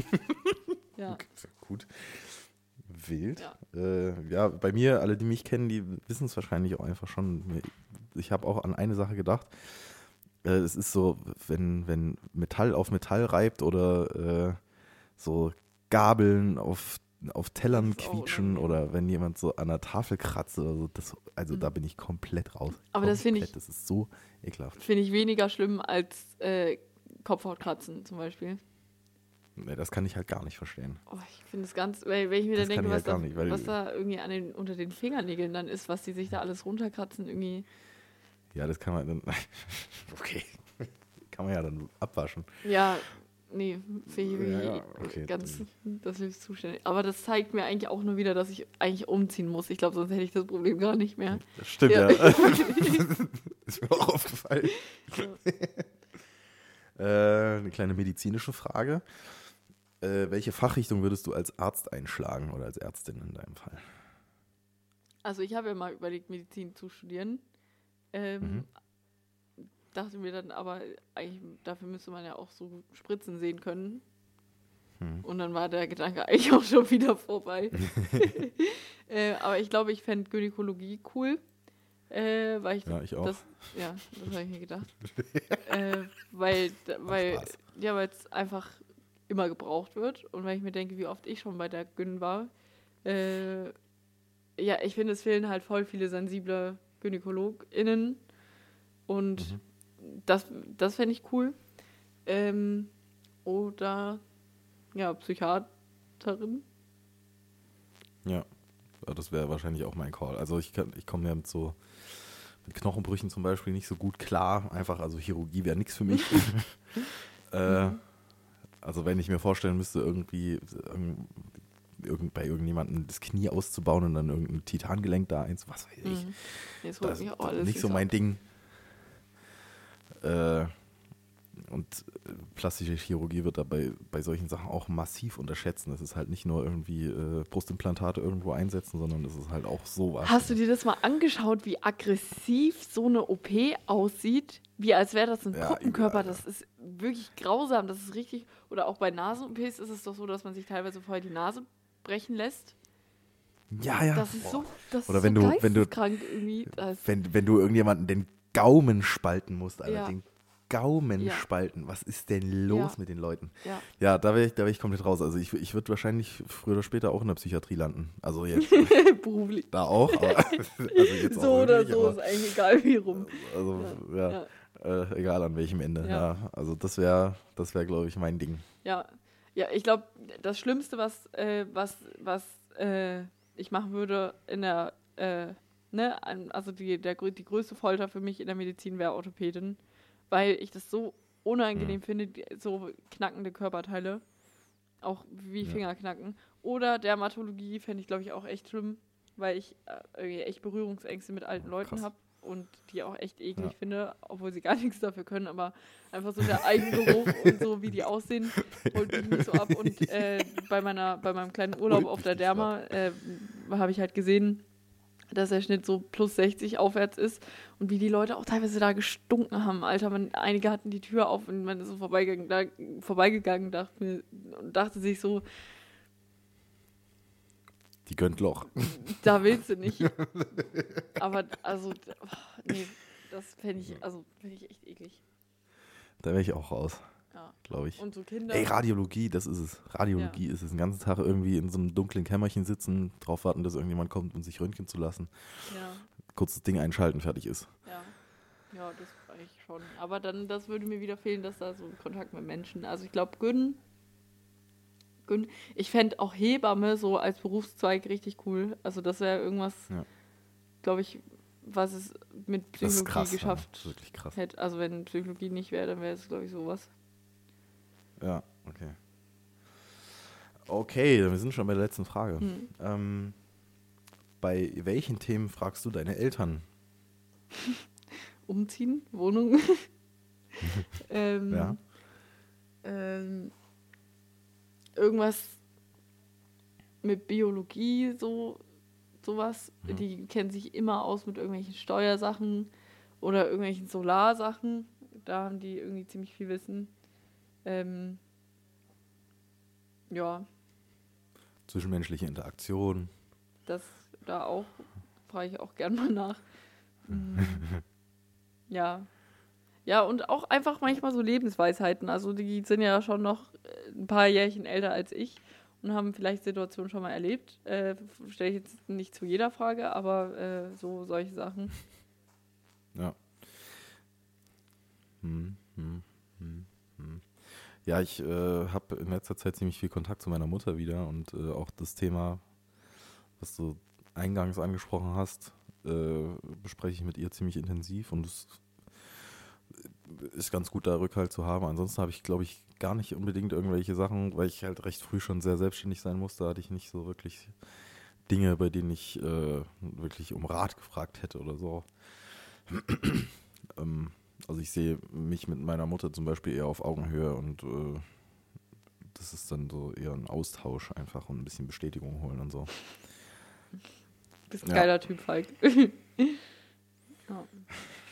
Ja. Okay, gut. Wild. Ja. Äh, ja, bei mir, alle, die mich kennen, die wissen es wahrscheinlich auch einfach schon. Ich habe auch an eine Sache gedacht. Äh, es ist so, wenn, wenn Metall auf Metall reibt oder äh, so Gabeln auf, auf Tellern Das ist auch quietschen unangenehm. oder wenn jemand so an der Tafel kratzt oder so. Das, also Mhm. da bin ich komplett raus. Aber das finde ich- Komplett. Das ist so ekelhaft. Finde ich weniger schlimm als äh, Kopfhautkratzen zum Beispiel. Nee, das kann ich halt gar nicht verstehen. Oh, ich finde es ganz, weil, wenn ich mir Das dann kann denke, ich was, halt gar da, nicht, weil- was da irgendwie an den, unter den Fingernägeln dann ist, was die sich da alles runterkratzen, irgendwie. Ja, das kann man dann. Okay. Kann man ja dann abwaschen. Ja, nee, finde ich Ja, irgendwie ja, okay, ganz, dann- das ist zuständig. Aber das zeigt mir eigentlich auch nur wieder, dass ich eigentlich umziehen muss. Ich glaube, sonst hätte ich das Problem gar nicht mehr. Das stimmt, ja. Ja. Ist mir auch aufgefallen. Äh, eine kleine medizinische Frage. Äh, welche Fachrichtung würdest du als Arzt einschlagen oder als Ärztin in deinem Fall? Also ich habe ja mal überlegt, Medizin zu studieren. Ähm, Mhm. Dachte mir dann aber, eigentlich, dafür müsste man ja auch so Spritzen sehen können. Mhm. Und dann war der Gedanke eigentlich auch schon wieder vorbei. äh, aber ich glaube, ich fände Gynäkologie cool. Äh, weil ich Ja, ich auch. das, ja, das habe ich mir gedacht. äh, weil, weil, Spaß. ja, weil es einfach immer gebraucht wird. Und wenn ich mir denke, wie oft ich schon bei der Gyn war, äh, ja, ich finde, es fehlen halt voll viele sensible GynäkologInnen. Und Mhm. das, das fände ich cool. Ähm, oder, ja, Psychiaterin. Ja, Ja, das wäre wahrscheinlich auch mein Call. Also ich, kann- ich komme ja mit so mit Knochenbrüchen zum Beispiel nicht so gut klar. Einfach, also Chirurgie wäre nichts für mich. äh, also wenn ich mir vorstellen müsste, irgendwie irgend, irgend, bei irgendjemandem das Knie auszubauen und dann irgendein Titangelenk da eins, was weiß ich. Mhm. Jetzt holt Das mich ist auch alles nicht so mein ab. Ding. Äh, und äh, plastische Chirurgie wird dabei bei solchen Sachen auch massiv unterschätzt. Das ist halt nicht nur irgendwie äh, Brustimplantate irgendwo einsetzen, sondern es ist halt auch sowas. Hast du dir das mal angeschaut, wie aggressiv so eine O P aussieht? Wie als wäre das ein Ja, Puppenkörper. überall, ja. Das ist wirklich grausam. Das ist richtig. Oder auch bei Nasen-O Ps ist es doch so, dass man sich teilweise vorher die Nase brechen lässt. Ja, ja. Das ist Boah. so, das Oder ist wenn so du- wenn du- geisteskrank irgendwie. Das, Wenn, wenn du irgendjemanden den Gaumen spalten musst, Alter, Ja. den Gaumen Ja. spalten. Was ist denn los Ja. mit den Leuten? ja. Ja, da wäre ich, da wär ich komplett raus. Also ich, ich würde wahrscheinlich früher oder später auch in der Psychiatrie landen. Also jetzt Beruflich. da auch, aber also jetzt So auch oder wirklich, so aber, ist eigentlich egal, wie rum. Also ja, Ja. Äh, egal an welchem Ende. Ja. Ja. Also das wäre, das wäre, glaube ich, mein Ding. Ja, ja, ich glaube, das Schlimmste, was, äh, was, was äh, ich machen würde in der, äh, ne, an- also die, der, grö- die größte Folter für mich in der Medizin wäre Orthopädin, weil ich das so unangenehm Mhm. finde, die, so knackende Körperteile, auch wie Ja. Fingerknacken. Oder Dermatologie fände ich, glaube ich, auch echt schlimm, weil ich äh, irgendwie echt Berührungsängste mit alten Leuten Krass. habe und die auch echt eklig Ja. finde, obwohl sie gar nichts dafür können, aber einfach so der Eigengeruch und so, wie die aussehen, holt mich nicht so ab. Und äh, bei, meiner, bei meinem kleinen Urlaub Holt auf mich der nicht so Derma äh, habe ich halt gesehen, dass der Schnitt so plus sechzig aufwärts ist und wie die Leute auch teilweise da gestunken haben. Alter, man, einige hatten die Tür auf und man ist so vorbeigegangen, da, vorbeigegangen dachte mir, und dachte sich so, Die gönnt Loch. da willst du nicht. Aber also, oh, nee, das fände ich, also fände ich echt eklig. Da wäre ich auch raus, Ja. glaube ich. Und so Kinder. Ey, Radiologie, das ist es. Radiologie ist es. Den ganzen Tag irgendwie in so einem dunklen Kämmerchen sitzen, drauf warten, dass irgendjemand kommt, um sich röntgen zu lassen. Ja, Kurzes Ding einschalten, fertig ist. ja. Ja, das eigentlich schon. Aber dann, das würde mir wieder fehlen, dass da so ein Kontakt mit Menschen. Also ich glaube, Gyn, Gyn, ich fände auch Hebamme so als Berufszweig richtig cool. Also das wäre irgendwas, Ja. glaube ich, was es mit Das ist Psychologie krass. Ja. geschafft Das ist wirklich krass. hätte. Also wenn Psychologie nicht wäre, dann wäre es, glaube ich, sowas. Ja, okay. Okay, wir sind schon bei der letzten Frage. Hm. Ähm, bei welchen Themen fragst du deine Eltern? Umziehen, Wohnung. ähm, Ja. ähm, irgendwas mit Biologie, so sowas. Mhm. Die kennen sich immer aus mit irgendwelchen Steuersachen oder irgendwelchen Solarsachen. Da haben die irgendwie ziemlich viel Wissen. Ähm, ja, Zwischenmenschliche Interaktion. das da auch frage ich auch gern mal nach. Mm, ja. Ja, und auch einfach manchmal so Lebensweisheiten. Also die sind ja schon noch äh, ein paar Jährchen älter als ich und haben vielleicht Situationen schon mal erlebt. Äh, Stelle ich jetzt nicht zu jeder Frage, aber äh, so solche Sachen. Ja. Hm, hm, hm, hm. Ja, ich äh, habe in letzter Zeit ziemlich viel Kontakt zu meiner Mutter wieder und äh, auch das Thema, was du eingangs angesprochen hast, äh, bespreche ich mit ihr ziemlich intensiv und es ist ganz gut, da Rückhalt zu haben. Ansonsten habe ich, glaube ich, gar nicht unbedingt irgendwelche Sachen, weil ich halt recht früh schon sehr selbstständig sein musste, hatte ich nicht so wirklich Dinge, bei denen ich äh, wirklich um Rat gefragt hätte oder so. ähm, also ich sehe mich mit meiner Mutter zum Beispiel eher auf Augenhöhe und äh, das ist dann so eher ein Austausch einfach und ein bisschen Bestätigung holen und so. Bist ein Ja. geiler Typ, Falk. Ja.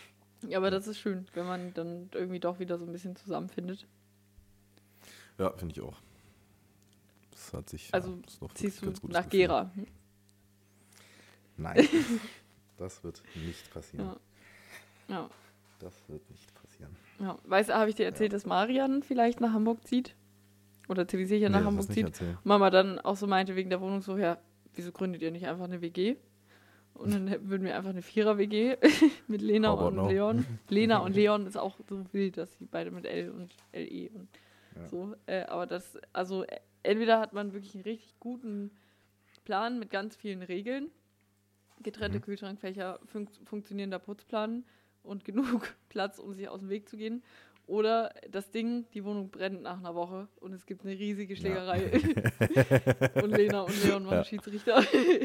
Ja, aber das ist schön, wenn man dann irgendwie doch wieder so ein bisschen zusammenfindet. Ja, finde ich auch. Das hat sich. Also ja, das ist doch ziehst du ganz gutes nach Gefühl. Gera. Hm? Nein, das wird nicht passieren. Ja. Ja. Das wird nicht passieren. Ja. Weißt du, habe ich dir erzählt, Ja. dass Marian vielleicht nach Hamburg zieht? Oder ziemlich sicher nach Nee, das Hamburg hast du zieht? nicht erzählt. Und Mama dann auch so meinte wegen der Wohnung so, ja, wieso gründet ihr nicht einfach eine W G? Und dann hätten- würden wir einfach eine Vierer-W G mit Lena How about und no? Leon. Lena und Leon ist auch so wild, dass sie beide mit L und L E und Ja. so. Äh, aber das, also äh, entweder hat man wirklich einen richtig guten Plan mit ganz vielen Regeln, getrennte Mhm. Kühlschrankfächer, fun funktionierender Putzplan und genug Platz, um sich aus dem Weg zu gehen. Oder das Ding, die Wohnung brennt nach einer Woche und es gibt eine riesige Schlägerei. Und Lena und Leon waren Ja. Schiedsrichter.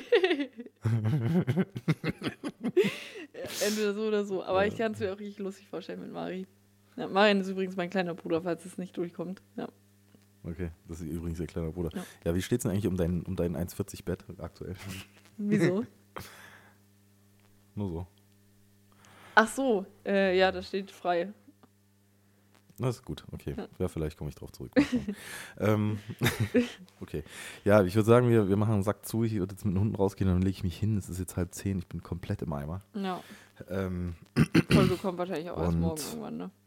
Entweder so oder so. Aber ich kann es mir auch richtig lustig vorstellen mit Mari. Ja, Marian ist übrigens mein kleiner Bruder, falls es nicht durchkommt. Ja. Okay, das ist übrigens ihr kleiner Bruder. Ja. Ja, wie steht es denn eigentlich um dein, um dein eins vierzig Bett aktuell? Wieso? Nur so. Ach so, äh, ja, das steht frei. Das ist gut, okay. Ja. Ja, vielleicht komme ich drauf zurück. ähm, okay. Ja, ich würde sagen, wir, wir machen einen Sack zu. Ich würde jetzt mit den Hunden rausgehen, dann lege ich mich hin. Es ist jetzt halb zehn, ich bin komplett im Eimer. Ja, Ähm, Folge kommt wahrscheinlich auch erst Und- morgen irgendwann, ne?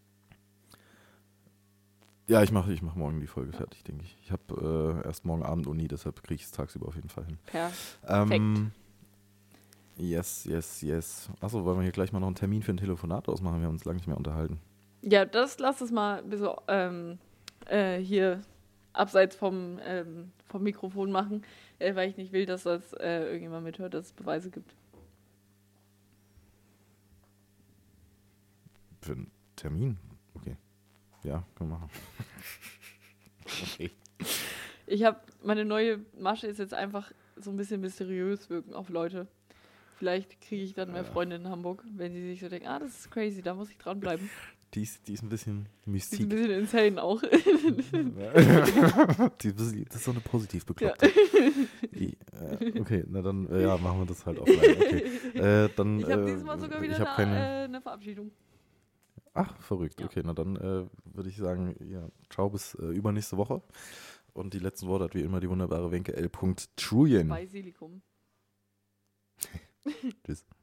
ja, ich mache ich mach morgen die Folge fertig, denke ich. Ich habe äh, erst morgen Abend Uni, deshalb kriege ich es tagsüber auf jeden Fall hin. Perfekt. Ähm, yes, yes, yes. Achso, wollen wir hier gleich mal noch einen Termin für ein Telefonat ausmachen? Wir haben uns lange nicht mehr unterhalten. Ja, das lass es mal ein bisschen ähm, äh, hier abseits vom, ähm, vom Mikrofon machen, äh, weil ich nicht will, dass das äh, irgendjemand mithört, dass es Beweise gibt. Für einen Termin? Okay. Ja, können wir machen. Okay. Ich habe, meine neue Masche ist jetzt einfach so ein bisschen mysteriös wirken auf Leute. Vielleicht kriege ich dann mehr Ja. Freunde in Hamburg, wenn die sich so denken, ah, das ist crazy, da muss ich dranbleiben. Die ist, die ist ein bisschen Die ist ein mystik. bisschen insane auch. die, das ist so eine positiv bekloppte. I- äh, okay, na dann äh, ja, machen wir das halt offline. Okay. Äh, dann, Ich habe äh, dieses Mal sogar wieder ich hab eine, keine. äh, eine Verabschiedung. Ach, verrückt. Ja. Okay, na dann äh, würde ich sagen, ja, ciao bis äh, übernächste Woche. Und die letzten Worte hat wie immer die wunderbare Wenke L. Trujen. Bei Silikum. Tschüss.